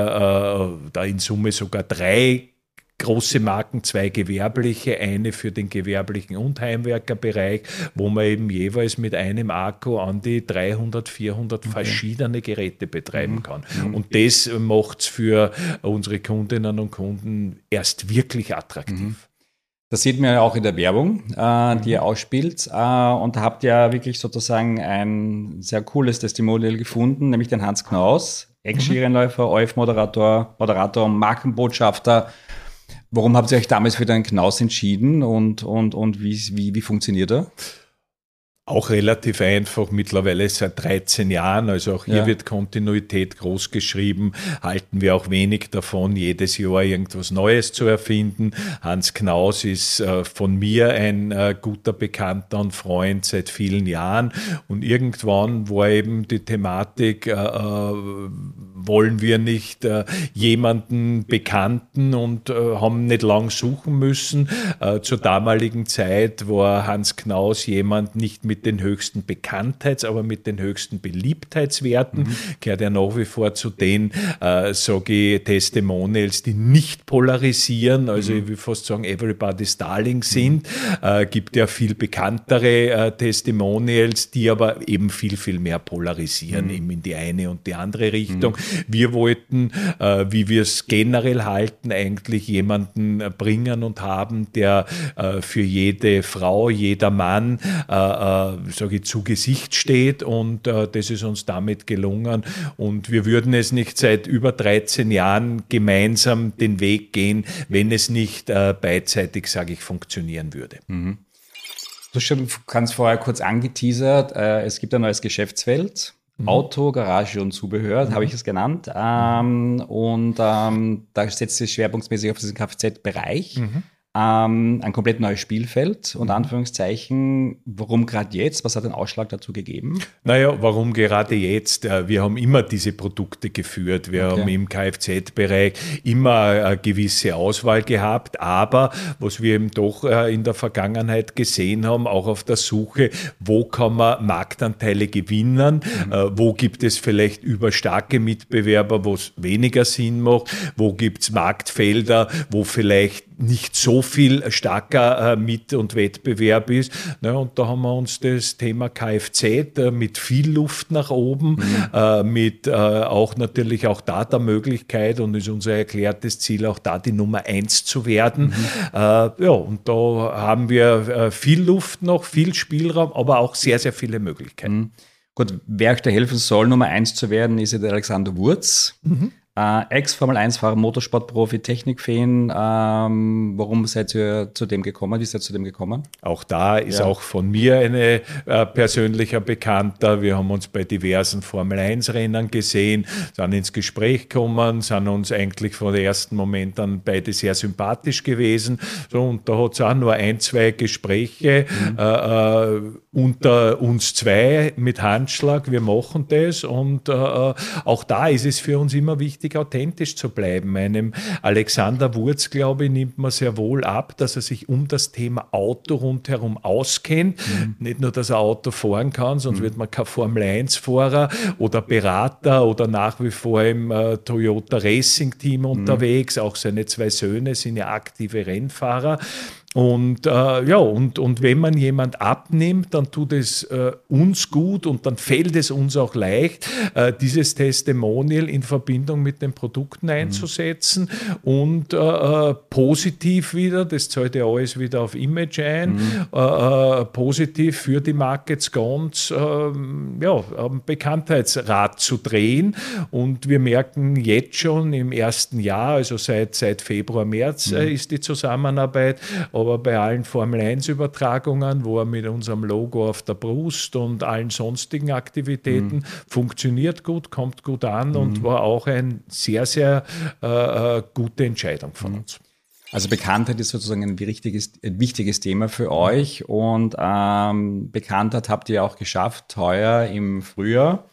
äh, da in Summe sogar drei große Marken, zwei gewerbliche, eine für den gewerblichen und Heimwerkerbereich, wo man eben jeweils mit einem Akku an die dreihundert, vierhundert okay. verschiedene Geräte betreiben kann. Mhm. Und das macht es für unsere Kundinnen und Kunden erst wirklich attraktiv. Mhm. Das sieht man ja auch in der Werbung, äh, die ihr ausspielt. Äh, und da habt ihr ja wirklich sozusagen ein sehr cooles Testimonial gefunden, nämlich den Hans Knaus, Ex-Skirennläufer, O R F-Moderator, Moderator, Markenbotschafter. Warum habt ihr euch damals für den Knaus entschieden und, und, und wie, wie, wie funktioniert er? Auch relativ einfach, mittlerweile seit dreizehn Jahren, also auch hier ja. wird Kontinuität groß geschrieben, halten wir auch wenig davon, jedes Jahr irgendwas Neues zu erfinden. Hans Knaus ist äh, von mir ein äh, guter Bekannter und Freund seit vielen Jahren und irgendwann war eben die Thematik, äh, äh, wollen wir nicht äh, jemanden Bekannten und äh, haben nicht lang suchen müssen. Äh, zur damaligen Zeit war Hans Knaus jemand nicht mit den höchsten Bekanntheits-, aber mit den höchsten Beliebtheitswerten, mhm. gehört er nach wie vor zu den, äh, sage ich, Testimonials, die nicht polarisieren, also mhm. ich will fast sagen, everybody's darling sind. Mhm. Äh, gibt ja viel bekanntere äh, Testimonials, die aber eben viel, viel mehr polarisieren, mhm. eben in die eine und die andere Richtung. Mhm. Wir wollten, äh, wie wir es generell halten, eigentlich jemanden äh, bringen und haben, der äh, für jede Frau, jeder Mann, äh, sage ich, zu Gesicht steht und äh, das ist uns damit gelungen und wir würden es nicht seit über dreizehn Jahren gemeinsam den Weg gehen, wenn es nicht äh, beidseitig, sage ich, funktionieren würde. Mhm. Du schon ganz vorher kurz angeteasert, äh, es gibt ein neues Geschäftsfeld, mhm. Auto, Garage und Zubehör, mhm. habe ich es genannt, ähm, und ähm, da setzt es schwerpunktmäßig auf diesen Kfz-Bereich. Mhm. ähm, ein komplett neues Spielfeld und Anführungszeichen. Warum gerade jetzt? Was hat den Ausschlag dazu gegeben? Naja, warum gerade jetzt? Wir haben immer diese Produkte geführt. Wir Okay. haben im Kfz-Bereich immer eine gewisse Auswahl gehabt, aber was wir eben doch in der Vergangenheit gesehen haben, auch auf der Suche, wo kann man Marktanteile gewinnen, mhm. wo gibt es vielleicht überstarke Mitbewerber, wo es weniger Sinn macht, wo gibt es Marktfelder, wo vielleicht nicht so viel starker äh, Mit- und Wettbewerb ist. Ja, und da haben wir uns das Thema Kfz äh, mit viel Luft nach oben, mhm. äh, mit äh, auch natürlich auch da der Möglichkeit und ist unser erklärtes Ziel, auch da die Nummer eins zu werden. Mhm. Äh, ja, und da haben wir äh, viel Luft noch, viel Spielraum, aber auch sehr, sehr viele Möglichkeiten. Mhm. Gut, wer euch da helfen soll, Nummer eins zu werden, ist ja der Alexander Wurz. Mhm. Äh, Ex-Formel eins Fahrer, Motorsportprofi, Technikfan. Ähm, warum seid ihr zu dem gekommen? Wie seid ihr zu dem gekommen? Auch da ist ja. auch von mir ein äh, persönlicher Bekannter. Wir haben uns bei diversen Formel eins Rennen gesehen, sind ins Gespräch gekommen, sind uns eigentlich von den ersten Moment an beide sehr sympathisch gewesen. So, und da hat es auch nur ein, zwei Gespräche mhm. äh, unter uns zwei mit Handschlag. Wir machen das und äh, auch da ist es für uns immer wichtig, authentisch zu bleiben. Einem Alexander Wurz, glaube ich, nimmt man sehr wohl ab, dass er sich um das Thema Auto rundherum auskennt. Mhm. Nicht nur, dass er Auto fahren kann, sonst mhm. wird man kein Formel eins Fahrer oder Berater oder nach wie vor im äh, Toyota Racing Team mhm. unterwegs. Auch seine zwei Söhne sind ja aktive Rennfahrer. Und, äh, ja, und, und wenn man jemand abnimmt, dann tut es äh, uns gut und dann fällt es uns auch leicht, äh, dieses Testimonial in Verbindung mit den Produkten einzusetzen mhm. und äh, positiv wieder, das zahlt ja alles wieder auf Image ein, mhm. äh, positiv für die Marke Sconce äh, ja, ein Bekanntheitsrad zu drehen. Und wir merken jetzt schon im ersten Jahr, also seit, seit Februar, März mhm. äh, ist die Zusammenarbeit, aber bei allen Formel eins Übertragungen, wo er mit unserem Logo auf der Brust und allen sonstigen Aktivitäten mhm. funktioniert gut, kommt gut an mhm. und war auch eine sehr, sehr äh, gute Entscheidung von mhm. uns. Also Bekanntheit ist sozusagen ein wichtiges, ein wichtiges Thema für euch und ähm, Bekanntheit habt ihr auch geschafft heuer im Frühjahr.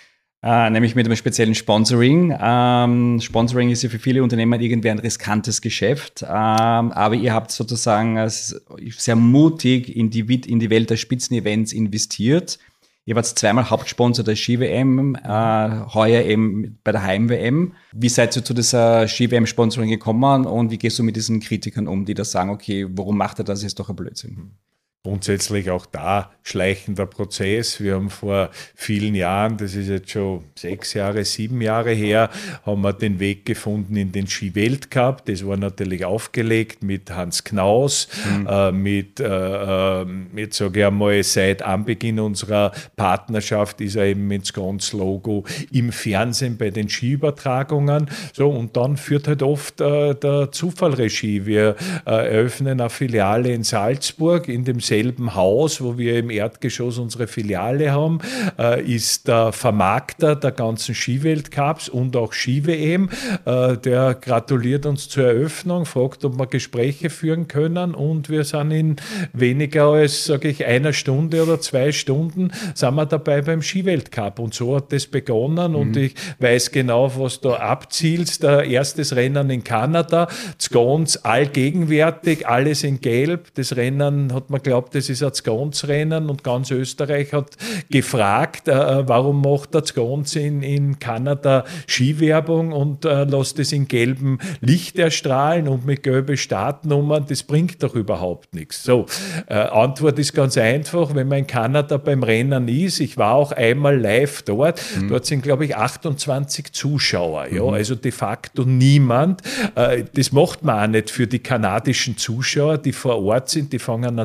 Äh, nämlich mit einem speziellen Sponsoring. Ähm, Sponsoring ist ja für viele Unternehmer irgendwie ein riskantes Geschäft, ähm, aber ihr habt sozusagen äh, sehr mutig in die, in die Welt der Spitzenevents investiert. Ihr wart zweimal Hauptsponsor der Ski-W M, äh, heuer eben bei der Heim-W M. Wie seid ihr zu dieser Ski-W M-Sponsoring gekommen und wie gehst du mit diesen Kritikern um, die da sagen, okay, warum macht er das, ist doch ein Blödsinn? Grundsätzlich auch da schleichender Prozess. Wir haben vor vielen Jahren, das ist jetzt schon sechs Jahre, sieben Jahre her, haben wir den Weg gefunden in den Ski-Weltcup. Das war natürlich aufgelegt mit Hans Knaus, mhm. äh, mit, äh, jetzt sage ich einmal, seit Anbeginn unserer Partnerschaft ist er eben mit Sconce-Logo im Fernsehen bei den Skiübertragungen. So, und dann führt halt oft äh, der Zufall Regie. Wir äh, eröffnen eine Filiale in Salzburg, in dem selben Haus, wo wir im Erdgeschoss unsere Filiale haben, äh, ist der Vermarkter der ganzen Skiweltcups und auch Ski-W M. Äh, der gratuliert uns zur Eröffnung, fragt, ob wir Gespräche führen können und wir sind in weniger als, sage ich, einer Stunde oder zwei Stunden sind wir dabei beim Skiweltcup und so hat das begonnen mhm. und ich weiß genau, was da abzielt. Der erstes Rennen in Kanada, Sconce allgegenwärtig, alles in Gelb. Das Rennen hat man glaubt, das ist ein Sconce-Rennen und ganz Österreich hat gefragt, äh, warum macht der Sconce in, in Kanada Skiwerbung und äh, lässt es in gelbem Licht erstrahlen und mit gelben Startnummern, das bringt doch überhaupt nichts. So, äh, Antwort ist ganz einfach, wenn man in Kanada beim Rennen ist, ich war auch einmal live dort, mhm. dort sind glaube ich achtundzwanzig Zuschauer, ja, mhm. also de facto niemand. Äh, das macht man auch nicht für die kanadischen Zuschauer, die vor Ort sind, die fangen natürlich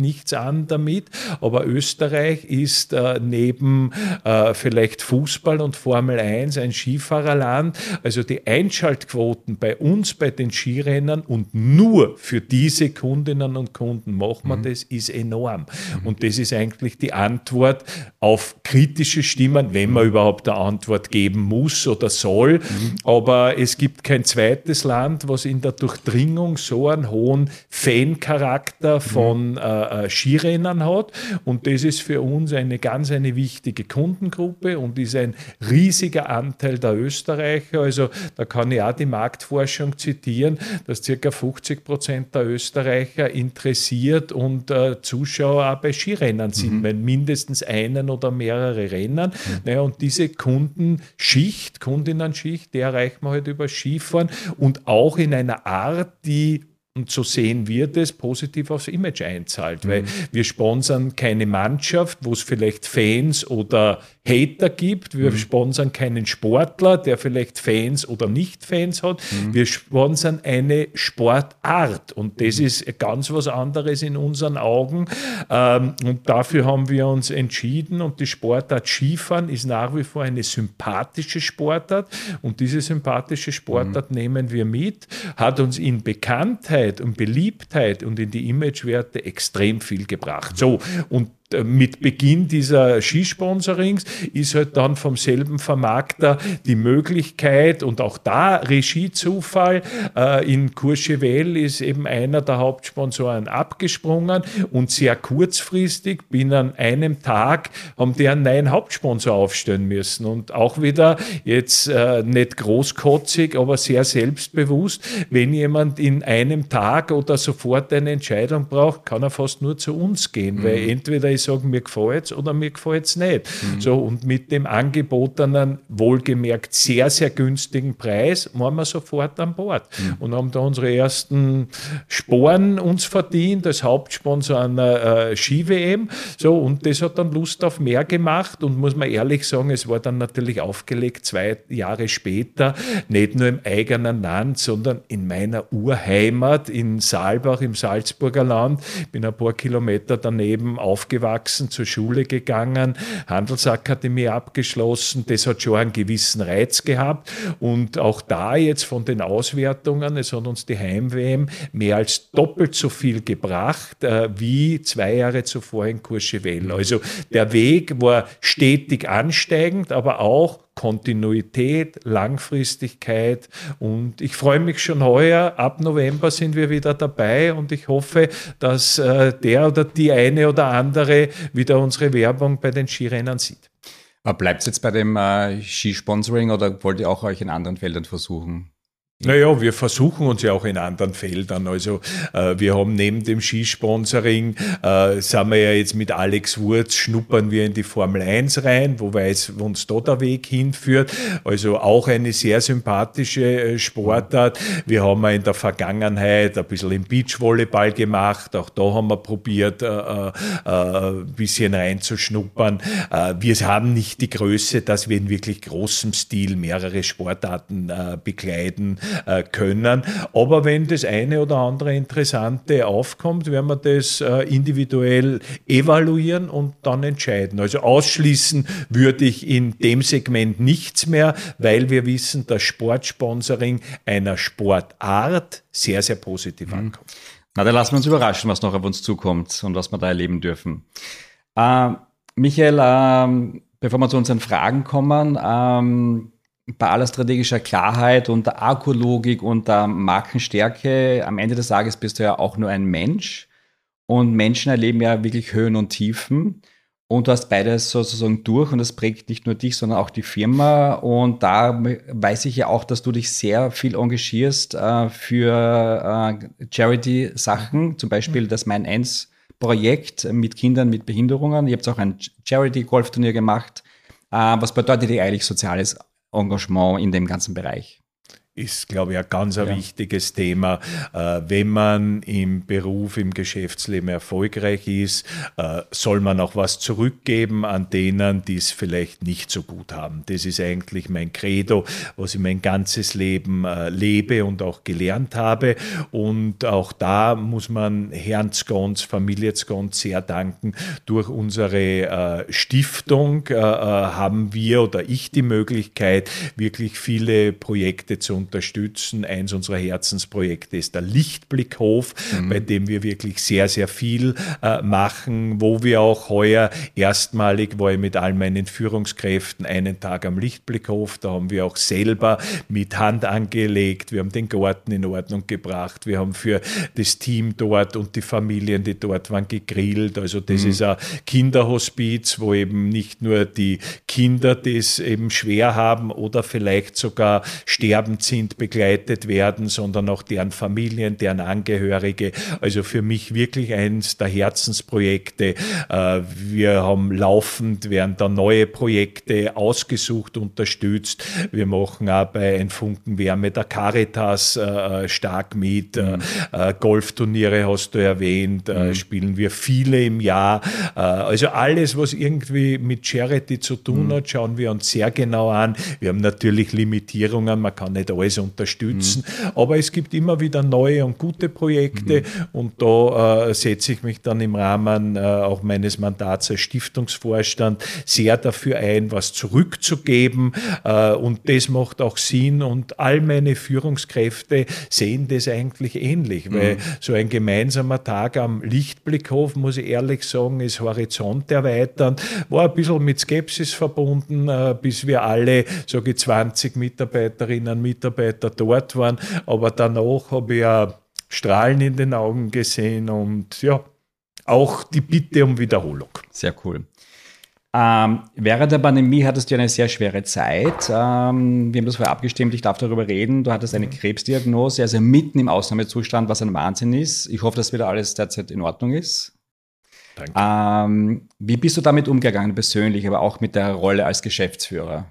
nichts an damit, aber Österreich ist äh, neben äh, vielleicht Fußball und Formel eins ein Skifahrerland. Also die Einschaltquoten bei uns, bei den Skirennern und nur für diese Kundinnen und Kunden machen wir mhm. das, ist enorm. Mhm. Und das ist eigentlich die Antwort auf kritische Stimmen, wenn man überhaupt eine Antwort geben muss oder soll. Mhm. Aber es gibt kein zweites Land, was in der Durchdringung so einen hohen Fan-Charakter von mhm. äh, Skirennern hat. Und das ist für uns eine ganz eine wichtige Kundengruppe und ist ein riesiger Anteil der Österreicher. Also da kann ich auch die Marktforschung zitieren, dass ca. fünfzig Prozent der Österreicher interessiert und äh, Zuschauer auch bei Skirennen sind, mhm. bei mindestens einen oder mehrere Rennen. Mhm. Naja, und diese Kundenschicht, Kundinnenschicht, die erreicht man halt über Skifahren und auch in einer Art, die, und so sehen wir das, positiv aufs Image einzahlt, mhm. weil wir sponsern keine Mannschaft, wo es vielleicht Fans oder Hater gibt. Wir mhm. sponsern keinen Sportler, der vielleicht Fans oder Nicht-Fans hat. Mhm. Wir sponsern eine Sportart und das mhm. ist ganz was anderes in unseren Augen. Und dafür haben wir uns entschieden und die Sportart Skifahren ist nach wie vor eine sympathische Sportart und diese sympathische Sportart mhm. nehmen wir mit, hat uns in Bekanntheit und Beliebtheit und in die Imagewerte extrem viel gebracht. So, und mit Beginn dieser Skisponsorings ist halt dann vom selben Vermarkter die Möglichkeit und auch da Regiezufall. Äh, in Courchevel ist eben einer der Hauptsponsoren abgesprungen und sehr kurzfristig, binnen einem Tag, haben die einen neuen Hauptsponsor aufstellen müssen und auch wieder jetzt äh, nicht großkotzig, aber sehr selbstbewusst. Wenn jemand in einem Tag oder sofort eine Entscheidung braucht, kann er fast nur zu uns gehen, mhm. weil entweder ist sagen, mir gefällt es oder mir gefällt es nicht. Mhm. So, und mit dem angebotenen, wohlgemerkt sehr, sehr günstigen Preis waren wir sofort an Bord mhm. und haben da unsere ersten Sporen uns verdient als Hauptsponsor einer äh, Ski-W M. So, und das hat dann Lust auf mehr gemacht und muss man ehrlich sagen, es war dann natürlich aufgelegt zwei Jahre später, nicht nur im eigenen Land, sondern in meiner Urheimat in Saalbach im Salzburger Land. Ich bin ein paar Kilometer daneben aufgewachsen, zur Schule gegangen, Handelsakademie abgeschlossen, das hat schon einen gewissen Reiz gehabt und auch da jetzt von den Auswertungen, es hat uns die Heim-W M mehr als doppelt so viel gebracht, äh, wie zwei Jahre zuvor in Courchevel. Also der Weg war stetig ansteigend, aber auch Kontinuität, Langfristigkeit und ich freue mich schon heuer, ab November sind wir wieder dabei und ich hoffe, dass äh, der oder die eine oder andere wieder unsere Werbung bei den Skirennen sieht. Bleibt es jetzt bei dem äh, Skisponsoring oder wollt ihr auch euch in anderen Feldern versuchen? Naja, wir versuchen uns ja auch in anderen Feldern. Also äh, wir haben neben dem Skisponsoring, äh, sind wir ja jetzt mit Alex Wurz, schnuppern wir in die Formel eins rein, wobei es uns da der Weg hinführt. Also auch eine sehr sympathische äh, Sportart. Wir haben ja in der Vergangenheit ein bisschen im Beachvolleyball gemacht. Auch da haben wir probiert, äh, äh, ein bisschen reinzuschnuppern. Äh, wir haben nicht die Größe, dass wir in wirklich großem Stil mehrere Sportarten äh, begleiten können. Aber wenn das eine oder andere Interessante aufkommt, werden wir das individuell evaluieren und dann entscheiden. Also ausschließen würde ich in dem Segment nichts mehr, weil wir wissen, dass Sportsponsoring einer Sportart sehr, sehr positiv mhm. ankommt. Na, dann lassen wir uns überraschen, was noch auf uns zukommt und was wir da erleben dürfen. Äh, Michael, äh, bevor wir zu unseren Fragen kommen, ähm, bei aller strategischer Klarheit und der Akkulogik und der Markenstärke, am Ende des Tages bist du ja auch nur ein Mensch und Menschen erleben ja wirklich Höhen und Tiefen und du hast beides sozusagen durch und das prägt nicht nur dich, sondern auch die Firma und da weiß ich ja auch, dass du dich sehr viel engagierst äh, für äh, Charity-Sachen, zum Beispiel das Mein Eins Projekt mit Kindern mit Behinderungen. Ihr habt auch ein Charity-Golfturnier gemacht. Äh, was bedeutet dir eigentlich soziales Engagement in dem ganzen Bereich? ist, glaube ich, ein ganz ein Ja. wichtiges Thema. Äh, wenn man im Beruf, im Geschäftsleben erfolgreich ist, äh, soll man auch was zurückgeben an denen, die es vielleicht nicht so gut haben. Das ist eigentlich mein Credo, was ich mein ganzes Leben äh, lebe und auch gelernt habe. Und auch da muss man Herrn Zgons, Familie Zgons sehr danken. Durch unsere äh, Stiftung äh, haben wir oder ich die Möglichkeit, wirklich viele Projekte zu unterstützen. Eins unserer Herzensprojekte ist der Lichtblickhof, mhm. bei dem wir wirklich sehr, sehr viel äh, machen, wo wir auch heuer erstmalig, war ich mit all meinen Führungskräften einen Tag am Lichtblickhof, da haben wir auch selber mit Hand angelegt, wir haben den Garten in Ordnung gebracht, wir haben für das Team dort und die Familien, die dort waren, gegrillt. Also das mhm. ist ein Kinderhospiz, wo eben nicht nur die Kinder, die es eben schwer haben oder vielleicht sogar sterbend sind, begleitet werden, sondern auch deren Familien, deren Angehörige. Also für mich wirklich eines der Herzensprojekte. Wir haben laufend, werden da neue Projekte ausgesucht, unterstützt. Wir machen auch bei Ein Funken Wärme der Caritas stark mit. Mhm. Golfturniere hast du erwähnt, mhm. spielen wir viele im Jahr. Also alles, was irgendwie mit Charity zu tun hat, schauen wir uns sehr genau an. Wir haben natürlich Limitierungen, man kann nicht alles unterstützen, mhm. aber es gibt immer wieder neue und gute Projekte mhm. und da äh, setze ich mich dann im Rahmen äh, auch meines Mandats als Stiftungsvorstand sehr dafür ein, was zurückzugeben äh, und das macht auch Sinn und all meine Führungskräfte sehen das eigentlich ähnlich, mhm. weil so ein gemeinsamer Tag am Lichtblickhof, muss ich ehrlich sagen, ist Horizont erweitern, war ein bisschen mit Skepsis verbunden, äh, bis wir alle, sage ich, zwanzig Mitarbeiterinnen und Mitarbeiter dort waren, aber danach habe ich ja Strahlen in den Augen gesehen und ja, auch die Bitte um Wiederholung. Sehr cool. Ähm, während der Pandemie hattest du eine sehr schwere Zeit. Ähm, wir haben das vorher abgestimmt, ich darf darüber reden. Du hattest eine Krebsdiagnose, also mitten im Ausnahmezustand, was ein Wahnsinn ist. Ich hoffe, dass wieder alles derzeit in Ordnung ist. Danke. Ähm, wie bist du damit umgegangen, persönlich, aber auch mit der Rolle als Geschäftsführer?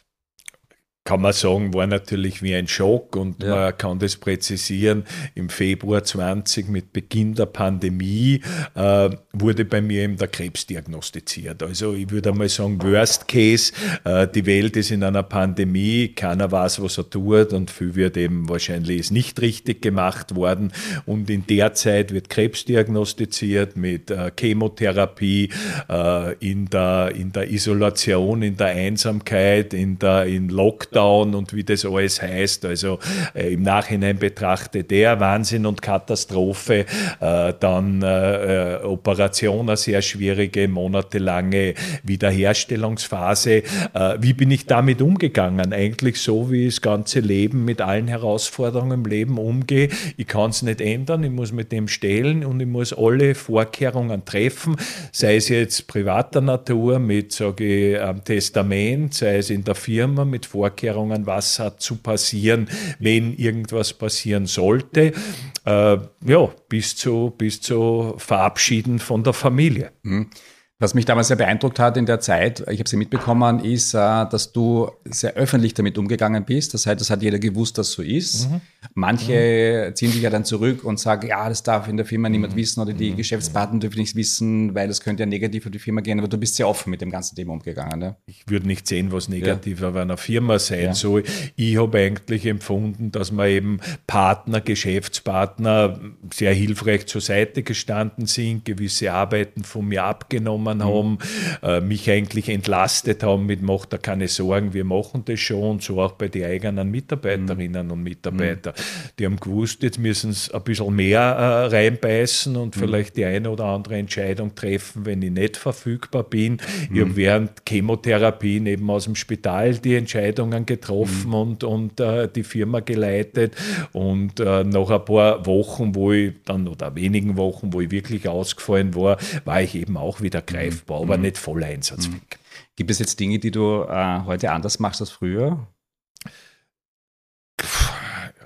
Kann man sagen, war natürlich wie ein Schock und ja. man kann das präzisieren. Im Februar zwanzig mit Beginn der Pandemie äh, wurde bei mir eben der Krebs diagnostiziert. Also ich würde einmal sagen, Worst Case, äh, die Welt ist in einer Pandemie, keiner weiß, was er tut und viel wird eben wahrscheinlich ist nicht richtig gemacht worden und in der Zeit wird Krebs diagnostiziert mit äh, Chemotherapie, äh, in, der, in der Isolation, in der Einsamkeit, in der in Lockdown und wie das alles heißt, also äh, im Nachhinein betrachtet der Wahnsinn und Katastrophe, äh, dann äh, Operation, eine sehr schwierige, monatelange Wiederherstellungsphase. Äh, wie bin ich damit umgegangen? Eigentlich so, wie ich das ganze Leben mit allen Herausforderungen im Leben umgehe. Ich kann es nicht ändern, ich muss mit dem stellen und ich muss alle Vorkehrungen treffen, sei es jetzt privater Natur mit, sage ich, einem Testament, sei es in der Firma mit Vorkehrungen, was hat zu passieren, wenn irgendwas passieren sollte, äh, ja, bis zu, bis zu Verabschieden von der Familie. Mhm. Was mich damals sehr beeindruckt hat in der Zeit, ich habe sie mitbekommen, ist, dass du sehr öffentlich damit umgegangen bist. Das heißt, das hat jeder gewusst, dass so ist. Mhm. Manche mhm. ziehen sich ja dann zurück und sagen, ja, das darf in der Firma niemand mhm. wissen oder die mhm. Geschäftspartner dürfen nichts wissen, weil das könnte ja negativ für die Firma gehen. Aber du bist sehr offen mit dem ganzen Thema umgegangen. Ja? Ich würde nicht sehen, was negativ ja. auf einer Firma sein ja. soll. Ich habe eigentlich empfunden, dass wir eben Partner, Geschäftspartner sehr hilfreich zur Seite gestanden sind, gewisse Arbeiten von mir abgenommen haben, äh, mich eigentlich entlastet haben mit mach da keine Sorgen, wir machen das schon, so auch bei den eigenen Mitarbeiterinnen mhm. und Mitarbeitern. Die haben gewusst, jetzt müssen sie ein bisschen mehr äh, reinbeißen und mhm. vielleicht die eine oder andere Entscheidung treffen, wenn ich nicht verfügbar bin. Mhm. Ich habe während Chemotherapie eben aus dem Spital die Entscheidungen getroffen mhm. und, und äh, die Firma geleitet und äh, nach ein paar Wochen, wo ich dann, oder wenigen Wochen, wo ich wirklich ausgefallen war, war ich eben auch wieder greifbar, aber mhm. nicht voll einsatzfähig. Gibt es jetzt Dinge, die du äh, heute anders machst als früher?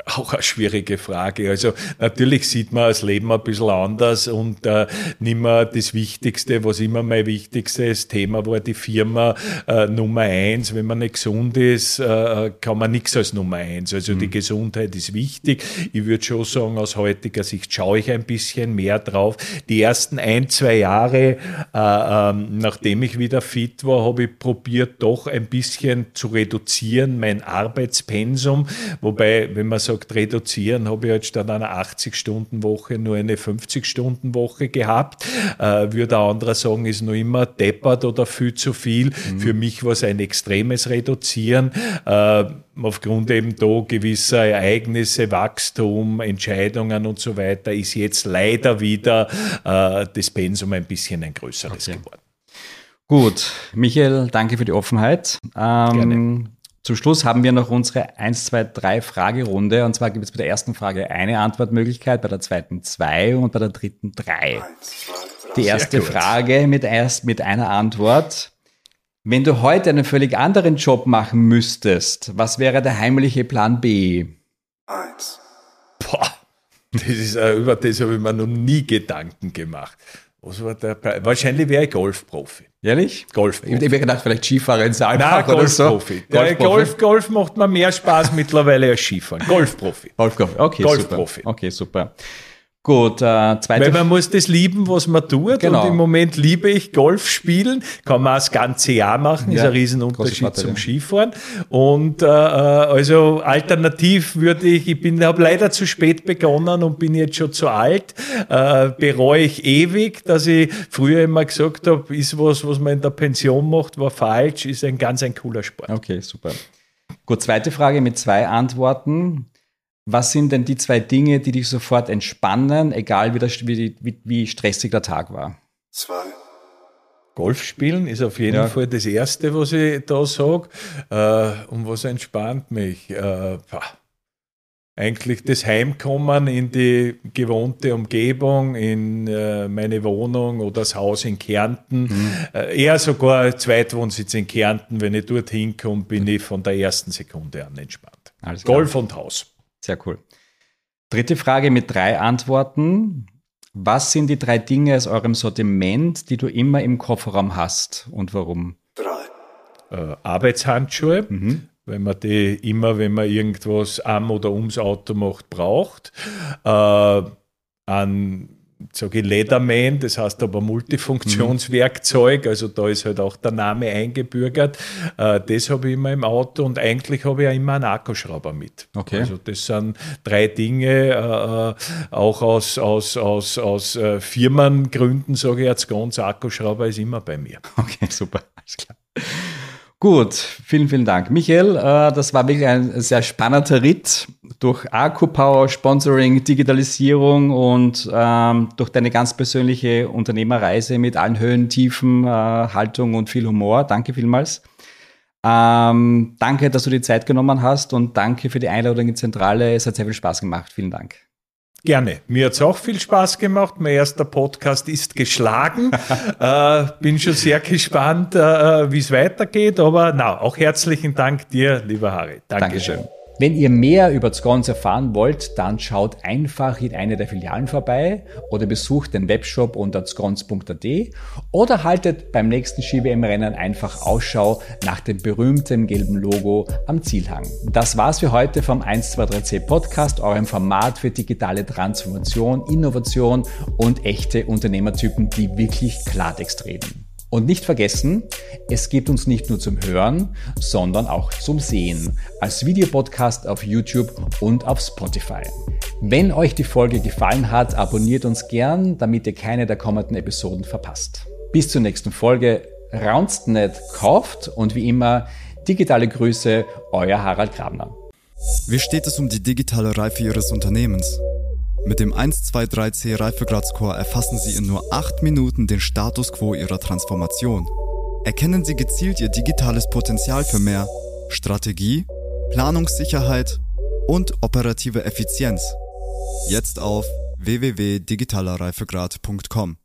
auch eine schwierige Frage. Also natürlich sieht man das Leben ein bisschen anders und äh, nicht mehr das Wichtigste, was immer mein wichtigstes Thema war, die Firma äh, Nummer eins. Wenn man nicht gesund ist, äh, kann man nichts als Nummer eins. Also mhm. die Gesundheit ist wichtig. Ich würde schon sagen, aus heutiger Sicht schaue ich ein bisschen mehr drauf. Die ersten ein, zwei Jahre, äh, äh, nachdem ich wieder fit war, habe ich probiert, doch ein bisschen zu reduzieren, mein Arbeitspensum. Wobei, wenn man sagt, reduzieren, habe ich halt statt einer achtzig-Stunden-Woche nur eine fünfzig-Stunden-Woche gehabt. Äh, würde ein anderer sagen, ist noch immer deppert oder viel zu viel. Mhm. Für mich war es ein extremes Reduzieren. Äh, aufgrund eben da gewisser Ereignisse, Wachstum, Entscheidungen und so weiter, ist jetzt leider wieder äh, das Pensum ein bisschen ein größeres okay. geworden. Gut, Michael, danke für die Offenheit. Ähm, Gerne. Zum Schluss haben wir noch unsere eins, zwei, drei Fragerunde. Und zwar gibt es bei der ersten Frage eine Antwortmöglichkeit, bei der zweiten zwei und bei der dritten drei. Die erste Frage mit, erst mit einer Antwort. Wenn du heute einen völlig anderen Job machen müsstest, was wäre der heimliche Plan B? Eins. Boah, das ist, uh, über das habe ich mir noch nie Gedanken gemacht. Was war der Plan? Wahrscheinlich wäre ich Golfprofi. Ehrlich? Golfprofi. Ich hätte mir gedacht, vielleicht Skifahrer in Saalbach oder so. Golfprofi. Golf, Golf, Golf macht mir mehr Spaß mittlerweile als Skifahren. Golfprofi. Golfprofi, okay, Golfprofi. Super. Okay, super. Gut, äh, zweite Weil man muss das lieben, was man tut. Genau. Und im Moment liebe ich Golf spielen. Kann man das ganze Jahr machen. Ja, ist ein Riesenunterschied zum Skifahren. Und äh, also alternativ würde ich, ich bin, habe leider zu spät begonnen und bin jetzt schon zu alt. Äh, bereue ich ewig, dass ich früher immer gesagt habe, ist was, was man in der Pension macht, war falsch, ist ein ganz ein cooler Sport. Okay, super. Gut, zweite Frage mit zwei Antworten. Was sind denn die zwei Dinge, die dich sofort entspannen, egal wie, das, wie, wie, wie stressig der Tag war? Zwei. Golf spielen ist auf jeden ja. Fall das Erste, was ich da sage. Äh, und was entspannt mich? Äh, eigentlich das Heimkommen in die gewohnte Umgebung, in äh, meine Wohnung oder das Haus in Kärnten. Mhm. Äh, eher sogar Zweitwohnsitz in Kärnten. Wenn ich dorthin komme, bin ich von der ersten Sekunde an entspannt. Alles klar. Golf und Haus. Sehr cool. Dritte Frage mit drei Antworten. Was sind die drei Dinge aus eurem Sortiment, die du immer im Kofferraum hast und warum? Drei. Äh, Arbeitshandschuhe, mhm. weil man die immer, wenn man irgendwas am oder ums Auto macht, braucht. Äh, an sage ich Leatherman, das heißt aber Multifunktionswerkzeug, also da ist halt auch der Name eingebürgert. Äh, das habe ich immer im Auto und eigentlich habe ich ja immer einen Akkuschrauber mit. Okay. Also das sind drei Dinge, äh, auch aus, aus, aus, aus äh, Firmengründen sage ich jetzt ganz, Akkuschrauber ist immer bei mir. Okay, super, alles klar. Gut, vielen, vielen Dank. Michael, äh, das war wirklich ein sehr spannender Ritt durch Akkupower, Sponsoring, Digitalisierung und ähm, durch deine ganz persönliche Unternehmerreise mit allen Höhen, Tiefen, äh, Haltung und viel Humor. Danke vielmals. Ähm, danke, dass du die Zeit genommen hast und danke für die Einladung in die Zentrale. Es hat sehr viel Spaß gemacht. Vielen Dank. Gerne. Mir hat es auch viel Spaß gemacht. Mein erster Podcast ist geschlagen. äh, bin schon sehr gespannt, äh, wie es weitergeht. Aber na, auch herzlichen Dank dir, lieber Harry. Dankeschön. Wenn ihr mehr über Zgons erfahren wollt, dann schaut einfach in eine der Filialen vorbei oder besucht den Webshop unter zgons punkt a t oder haltet beim nächsten Ski-W M-Rennen einfach Ausschau nach dem berühmten gelben Logo am Zielhang. Das war's für heute vom eins zwei drei C Podcast, eurem Format für digitale Transformation, Innovation und echte Unternehmertypen, die wirklich Klartext reden. Und nicht vergessen, es gibt uns nicht nur zum Hören, sondern auch zum Sehen, als Videopodcast auf YouTube und auf Spotify. Wenn euch die Folge gefallen hat, abonniert uns gern, damit ihr keine der kommenden Episoden verpasst. Bis zur nächsten Folge, raunzt nicht, kauft und wie immer, digitale Grüße, euer Harald Grabner. Wie steht es um die digitale Reife Ihres Unternehmens? Mit dem eins zwei drei C Reifegrad-Score erfassen Sie in nur acht Minuten den Status quo Ihrer Transformation. Erkennen Sie gezielt Ihr digitales Potenzial für mehr Strategie, Planungssicherheit und operative Effizienz. Jetzt auf w w w punkt digitaler reifegrad punkt com.